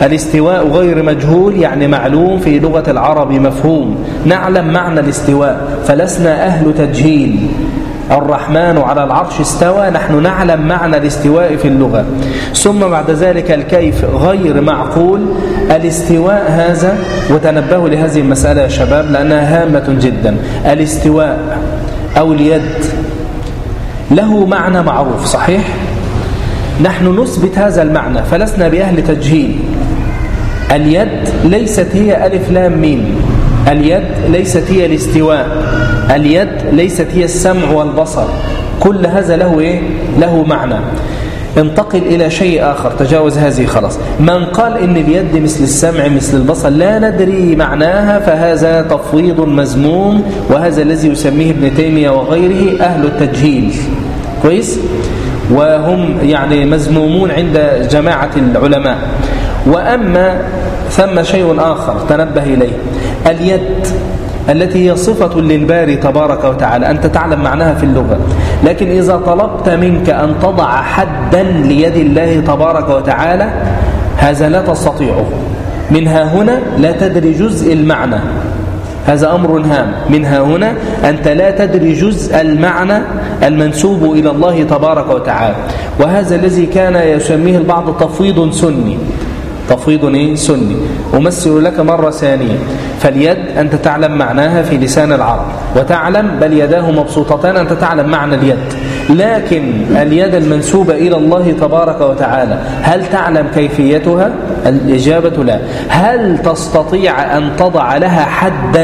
الاستواء غير مجهول يعني معلوم في لغة العرب مفهوم، نعلم معنى الاستواء، فلسنا أهل تجهيل. الرحمن على العرش استوى، نحن نعلم معنى الاستواء في اللغة. ثم بعد ذلك الكيف غير معقول. الاستواء هذا، وتنبهوا لهذه المسألة يا شباب لأنها هامة جدا، الاستواء أو اليد له معنى معروف صحيح؟ نحن نثبت هذا المعنى فلسنا بأهل تجهيل. اليد ليست هي ألف لام ميم، اليد ليست هي الاستواء، اليد ليست هي السمع والبصر، كل هذا له إيه؟ له معنى. انتقل إلى شيء آخر، تجاوز هذه خلاص. من قال إن اليد مثل السمع مثل البصر لا ندري معناها فهذا تفويض مذموم، وهذا الذي يسميه ابن تيمية وغيره أهل التجهيل. كويس؟ وهم يعني مذمومون عند جماعة العلماء. وأما ثم شيء آخر تنبه إليه، اليد التي هي صفة للباري تبارك وتعالى، أنت تعلم معناها في اللغة، لكن إذا طلبت منك أن تضع حدا ليد الله تبارك وتعالى هذا لا تستطيعه. منها هنا لا تدري جزء المعنى، هذا أمر هام. منها هنا أنت لا تدري جزء المعنى المنسوب إلى الله تبارك وتعالى، وهذا الذي كان يسميه البعض تفويض سني. تفويض سني. أمثل لك مرة ثانية، فاليد أنت تعلم معناها في لسان العرب، وتعلم بل يداه مبسوطتان، أنت تعلم معنى اليد، لكن اليد المنسوبة إلى الله تبارك وتعالى هل تعلم كيفيتها؟ الإجابة لا. هل تستطيع أن تضع لها حدا،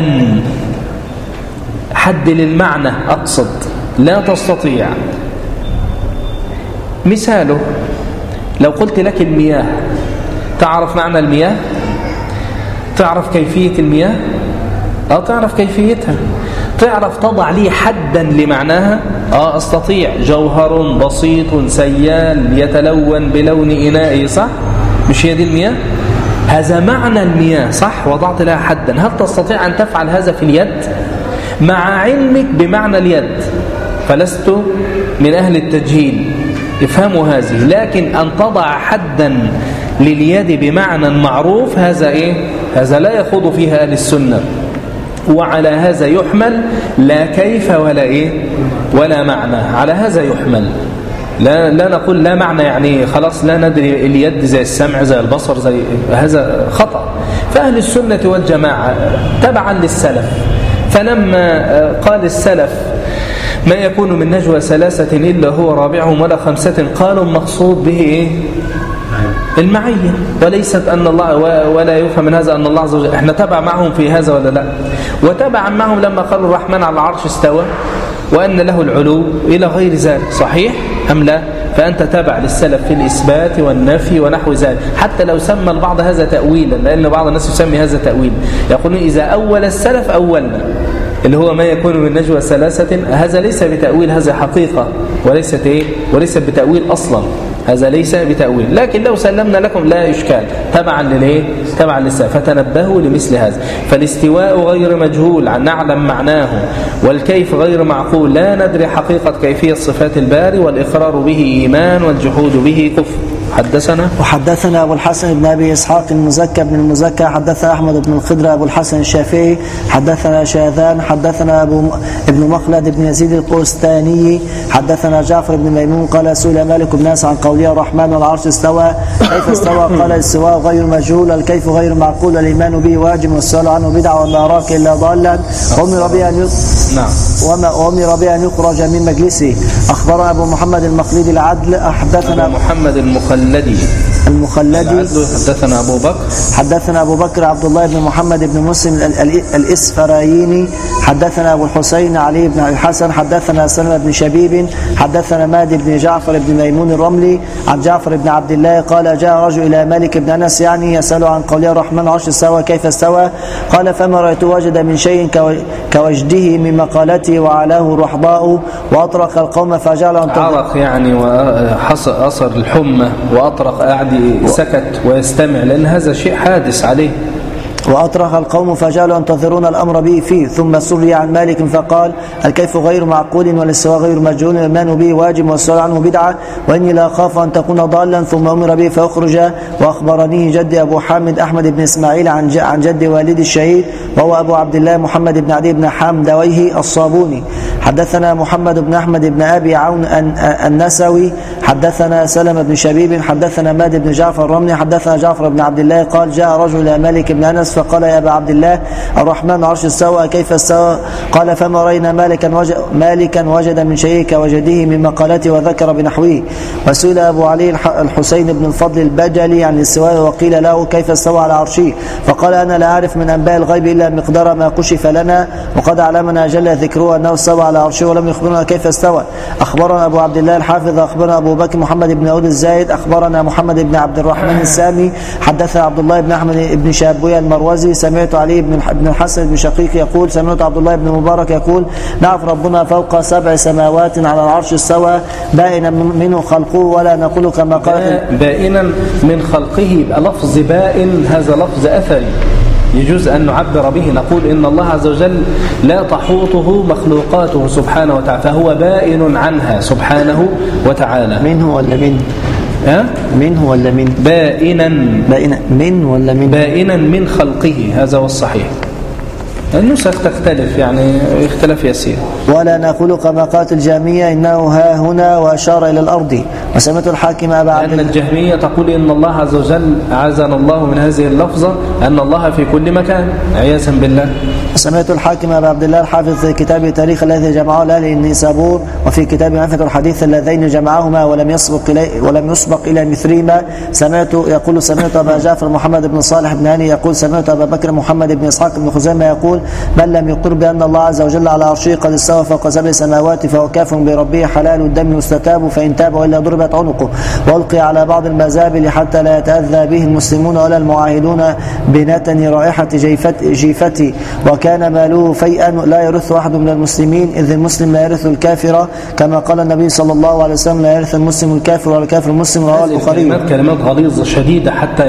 حد للمعنى أقصد؟ لا تستطيع. مثاله لو قلت لك المياه، تعرف معنى المياه؟ تعرف كيفية المياه؟ تعرف كيفيتها. تعرف تضع لي حدا لمعناها؟ أستطيع. جوهر بسيط سيال يتلون بلون إنائه، صح؟ مش هي دي المياه؟ هذا معنى المياه، صح؟ وضعت لها حدا. هل تستطيع أن تفعل هذا في اليد؟ مع علمك بمعنى اليد فلست من أهل التجهيل، افهموا هذه. لكن أن تضع حدا لليد بمعنى معروف هذا إيه؟ هذا لا يخوض فيها أهل السنة. وعلى هذا يحمل، لا كيف ولا إيه ولا معنى، على هذا يحمل. لا نقول لا معنى يعني خلاص لا ندري اليد زي السمع زي البصر زي هذا خطأ. فأهل السنة والجماعة تبعا للسلف، فلما قال السلف ما يكون من نجوى ثلاثة إلا هو رابعهم ولا خمسة، قالوا المقصود به إيه؟ المعية، وليست أن الله، ولا يفهم من هذا أن الله عز وجل. احنا تبع معهم في هذا ولا لا؟ وتبع معهم لما قالوا الرحمن على العرش استوى وأن له العلو إلى غير ذلك، صحيح أم لا؟ فأنت تبع للسلف في الإثبات والنفي ونحو ذلك، حتى لو سمى البعض هذا تأويلا، لأن بعض الناس يسمي هذا تأويل، يقولون إذا أول السلف أولنا، اللي هو ما يكون من نجوى ثلاثة، هذا ليس بتأويل، هذا حقيقة وليست إيه؟ وليست بتأويل أصلا، هذا ليس بتأويل. لكن لو سلمنا لكم لا إشكال، تبعا للإيه؟ تبعا للسلف. فتنبهوا لمثل هذا. فالاستواء غير مجهول عن نعلم معناه، والكيف غير معقول لا ندري حقيقة كيفية صفات الباري، والإقرار به إيمان والجحود به كفر. حدثنا وحدثنا أبو الحسن بن أبي إسحاق المزكى بن المزكى حدثنا أحمد بن الخضر أبو الحسن الشافعي حدثنا شاذان حدثنا ابن مخلد بن يزيد القسطاني حدثنا جعفر بن ميمون قال سئل مالك بن أنس عن قوله الرحمن على العرش استوى كيف استوى؟ قال الاستواء غير مجهول، الكيف غير معقول، الإيمان به واجب، والسؤال عنه بدعة، وما أراك إلا ضالا، وأمر به أن يخرج من مجلسه. أخبرنا أبو محمد المخلدي العدل حدثنا محمد المخلدي حدثنا أبو بكر عبد الله بن محمد بن مسلم الإسفرايني حدثنا أبو الحسين علي بن الحسن حدثنا سلمة بن شبيب حدثنا مادي بن جعفر بن ميمون الرملي عن جعفر بن عبد الله قال جاء رجل إلى مالك بن أنس يعني يسأل عن قوله الرحمن عرش استوى كيف استوى؟ قال فما رأيت وجد من شيء كوجده من مقالته وعلاه رحضاء وأطرق القوم فجعل عرق يعني وحصر الحمى وأطرق قاعد سكت ويستمع، لأن هذا شيء حادث عليه. وأطرح القوم فجعلوا ينتظرون الأمر به فيه، ثم سري عن مالك فقال: الكيف غير معقول والاستواء غير مجهول، الإيمان به واجب والسؤال عنه بدعة، وإني لا أخاف أن تكون ضالا. ثم أمر به فأخرج. وأخبرني جدي أبو حامد أحمد بن إسماعيل عن جد والد الشهيد وهو أبو عبد الله محمد بن عدي بن حمدويه الصابوني. حدثنا محمد بن أحمد بن أبي عون النسوي حدثنا سلم بن شبيب حدثنا ماد بن جعفر الرملي حدثنا جعفر بن عبد الله قال: جاء رجل إلى مالك بن أنس فقال: يا أبا عبد الله، الرحمن عرش استوى، كيف استوى؟ قال: فما رأينا مالكا وجد من شيء كوجده من مقالته وذكر بنحوه. وسئل أبو علي الحسين بن الفضل البجلي عن الاستواء وقيل له: كيف استوى على عرشه؟ فقال: أنا لا أعرف من أنباء الغيب إلا مقدار ما كشف لنا، وقد علمنا جل ذكره أنه استوى على عرشه ولم يخبرنا كيف استوى. أخبرنا أبو عبد الله الحافظ أخبرنا أبو بكر محمد بن عود الزايد أخبرنا محمد بن عبد الرحمن السامي حدث عبد الله بن أحمد بن شابوية المروزي سمعت علي بن الحسن بن شقيق يقول: سمعت عبد الله بن مبارك يقول: نعرف ربنا فوق 7 سماوات على العرش استوى، بائنا منه خلقه ولا نقول كما قال. بائنا من خلقه، لفظ بائن هذا لفظ أثري يجوز أن نعبر به، نقول إن الله عز وجل لا تحوطه مخلوقاته سبحانه وتعالى، فهو بائن عنها سبحانه وتعالى. منه ولا من؟ منه ولا من؟ بائنا من ولا من؟ بائنا من خلقه، هذا هو الصحيح. النسخ تختلف، يعني اختلاف يسير. ولا نقول كما قالت الجهمية إنه ها هنا وأشار إلى الأرض. وسمعت الحاكم أبا عبد الله، أن الجهمية تقول إن الله عز وجل عزنا الله من هذه اللفظة أن الله في كل مكان عياذا بالله. سمعت الحاكم أبا عبد الله الحافظ في كتاب التاريخ الذي جمعه الأهل النيسابور، وفي كتاب معرفة الحديث اللذين جمعهما ولم يسبق إلى مثلهما. سمعت أبا جعفر محمد بن صالح بن هاني يقول: سمعت أبا بكر محمد بن إسحاق بن خزيمة يقول: من لم يقر بأن الله عز وجل على عرشه قد استوى فوق 7 سماوات فهو كافر بربه حلال الدم يستتاب، فإن تاب وإلا ضربت عنقه وألقي على بعض المزابل حتى لا يتأذى به المسلمون ولا المعاهدون بنتن رائحة جيفتي، وكان ماله فيئا لا يرث أحد من المسلمين، إذ المسلم لا يرث الكافر، كما قال النبي صلى الله عليه وسلم: لا يرث المسلم الكافر ولا الكافر المسلم. رواه البخاري. كلمات غليظة شديدة حتى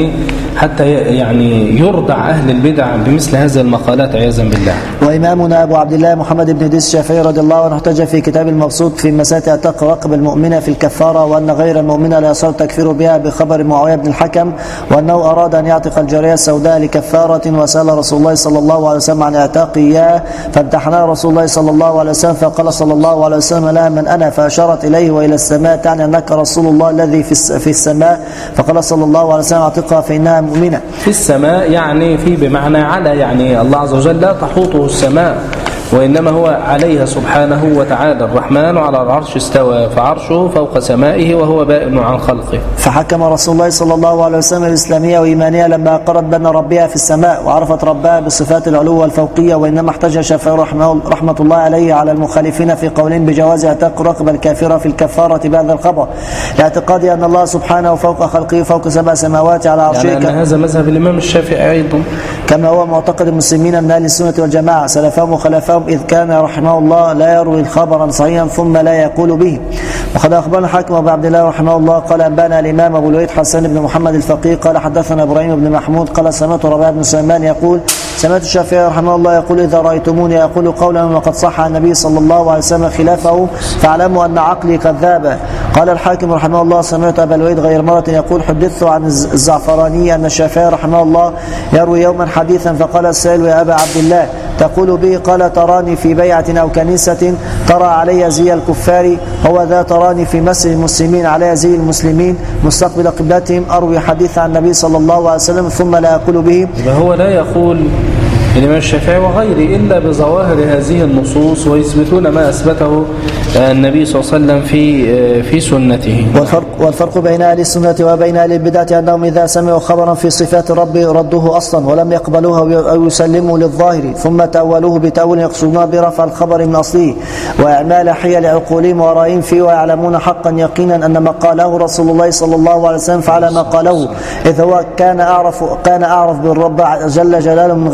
يعني يرضع أهل البدع بمثل هذه المقالات عياذا بالله. وإمامنا أبو عبد الله محمد بن إدريس الشافعي رضي الله عنه احتج في كتاب المبسوط في مسألة رقب المؤمنة في الكفارة، وأن غير المؤمنة لا يصح التكفير بها بخبر معاوية بن الحكم، وأنه أراد أن يعتق الجارية السوداء لكفارة، وسأل رسول الله صلى الله عليه وسلم عن اعتاق إياه، فامتحناه رسول الله صلى الله عليه وسلم فقال صلى الله عليه وسلم: لها من أنا؟ فأشارت إليه وإلى السماء، تعني أنك رسول الله الذي في السماء، فقال صلى الله عليه وسلم: اعتقها فإنها مؤمنة. في السماء يعني في بمعنى على، يعني الله عز وجل لا تحوطه السماء وإنما هو عليها سبحانه وتعالى. الرحمن على العرش استوى، فعرشه فوق سمائه وهو بائن عن خلقه. فحكم رسول الله صلى الله عليه وسلم الإسلامية وإيمانية لما أقرت بأن ربها في السماء وعرفت ربها بصفات العلو والفوقية. وإنما احتج الشافعي رحمة الله عليه على المخالفين في قولين بجواز اعتاق رقبة الكافرة في الكفارة بهذا الخبر، لاعتقاد أن الله سبحانه فوق خلقه فوق 7 سماوات على عرشه، يعني أن هذا مذهب الإمام الشافعي أيضا، كما هو معتقد المسلمين من أهل السنة والجماعة سلفهم وخلفهم، إذ كان رحمه الله لا يروي الخبر صحيحا ثم لا يقول به. وقد أخبرنا الحاكم أبو عبد الله رحمه الله قال: أنبانا الإمام أبو الوليد حسن بن محمد الفقيه قال: حدثنا إبراهيم بن محمود قال: سمعت ربيع بن سليمان يقول: سمعت الشافعي رحمه الله يقول: إذا رأيتموني أقول قولا وقد صح عن النبي صلى الله عليه وسلم خلافه فاعلموا أن عقلي كذابا. قال الحاكم رحمه الله: سمعت أبا الوليد غير مرة يقول: حدثت عن الزعفراني أن الشافعي رحمه الله يروي يوما حديثا، فقال السائل: يا أبا عبد الله تقول به؟ قال: تراني في بيعة أو كنيسة ترى علي زي الكفار، هو ذا تراني في مسجد المسلمين علي زي المسلمين مستقبل قبلتهم، أروي حديث عن النبي صلى الله عليه وسلم ثم لا أقول به. هو لا يقول الإمام الشافعي وغيره إلا بظواهر هذه النصوص، ويثبتون ما أثبته النبي صلى الله عليه وسلم في سنته. والفرق بين أهل السنة وبين أهل البدعة أنهم إذا سمعوا خبرا في صفات الرب ردوه أصلا ولم يقبلوه أو يسلموا للظاهر، ثم تأولوه بتأول يقصدون برفع الخبر من أصله وإعمال حيل عقولهم ورائهم فيه، ويعلمون حقا يقينا أن ما قاله رسول الله صلى الله عليه وسلم فعلى ما قاله، إذ هو كان أعرف بالرب جل جلاله من غيره، ولم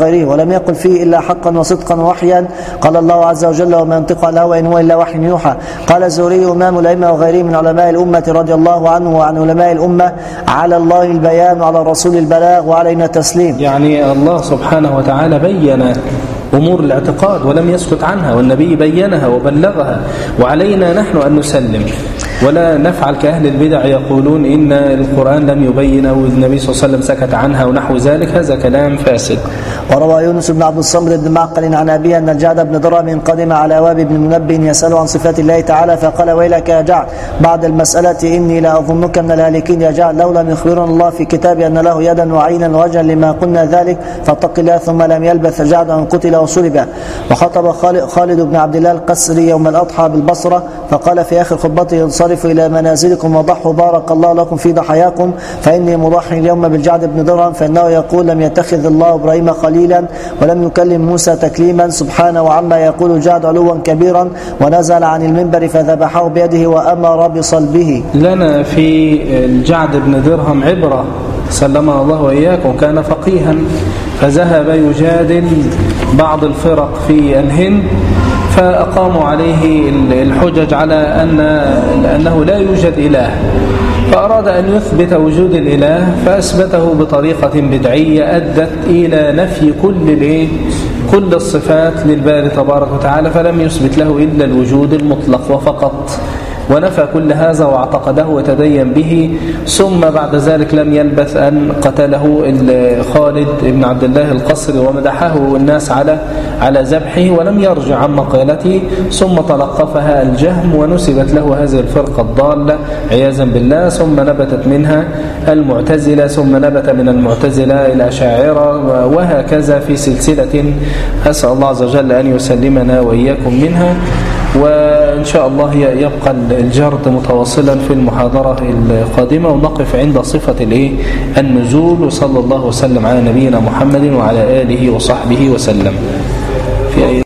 ولم يقل فيه إلا حقا وصدقا ووحيا. قال الله عز وجل: وما ينطق عن الهوى إن هو إلا وحي يوحى. قال الزهري إمام الأئمة وغيره من علماء الأمة رضي الله عنه وعن علماء الأمة: على الله البيان وعلى الرسول البلاغ وعلينا التسليم. يعني الله سبحانه وتعالى بين أمور الاعتقاد ولم يسكت عنها، والنبي بينها وبلغها، وعلينا نحن أن نسلم ولا نفعل كأهل البدع يقولون إن القرآن لم يبين أو النبي صلى الله عليه وسلم سكت عنها ونحو ذلك. هذا كلام فاسد. وروى يونس بن عبد الصمد بن معقل عن أبيه أن الجعد بن درهم قدم على واب بن منبه يسأل عن صفات الله تعالى فقال: ويلك يا جعد، بعد المسألة إني لا أظنك من الهالكين يا جعد، لو لم يخبرنا الله في كتابه أن له يدا وعينا ووجها لما قلنا ذلك فاتق الله. ثم لم يلبث جعد أن قتل وصلب. وخطب خالد بن عبد الله القسري يوم الأضحى بالبصرة فقال في آخر خطبته: انصرفوا إلى منازلكم وضحوا بارك الله لكم في ضحاياكم، فإني مضحي اليوم بالجعد بن درهم، فإنه يقول: لم يتخذ الله إبراهيم خليلا ولم يكلم موسى تكليما، سبحانه وعما يقول الجعد علوا كبيرا. ونزل عن المنبر فذبحه بيده وأمر بصلبه. لنا في الجعد بن درهم عبرة سلمنا الله وإياكم. كان فقيها فذهب يجادل بعض الفرق في الهند، فأقاموا عليه الحجج على أنه لا يوجد إله، فأراد أن يثبت وجود الإله فأثبته بطريقة بدعية أدت إلى نفي كل الصفات للباري تبارك وتعالى، فلم يثبت له إلا الوجود المطلق وفقط، ونفى كل هذا واعتقده وتدين به. ثم بعد ذلك لم يلبث أن قتله خالد بن عبد الله القسري ومدحه الناس على ذبحه ولم يرجع عن مقالته. ثم تلقفها الجهم ونسبت له هذه الفرقة الضالة عياذا بالله. ثم نبتت منها المعتزلة، ثم نبت من المعتزلة إلى أشاعرة، وهكذا في سلسلة أسأل الله عز وجل أن يسلمنا وإياكم منها. وإن شاء الله يبقى الجرد متواصلا في المحاضرة القادمة، ونقف عند صفة النزول. وصلى الله وسلم على نبينا محمد وعلى آله وصحبه وسلم.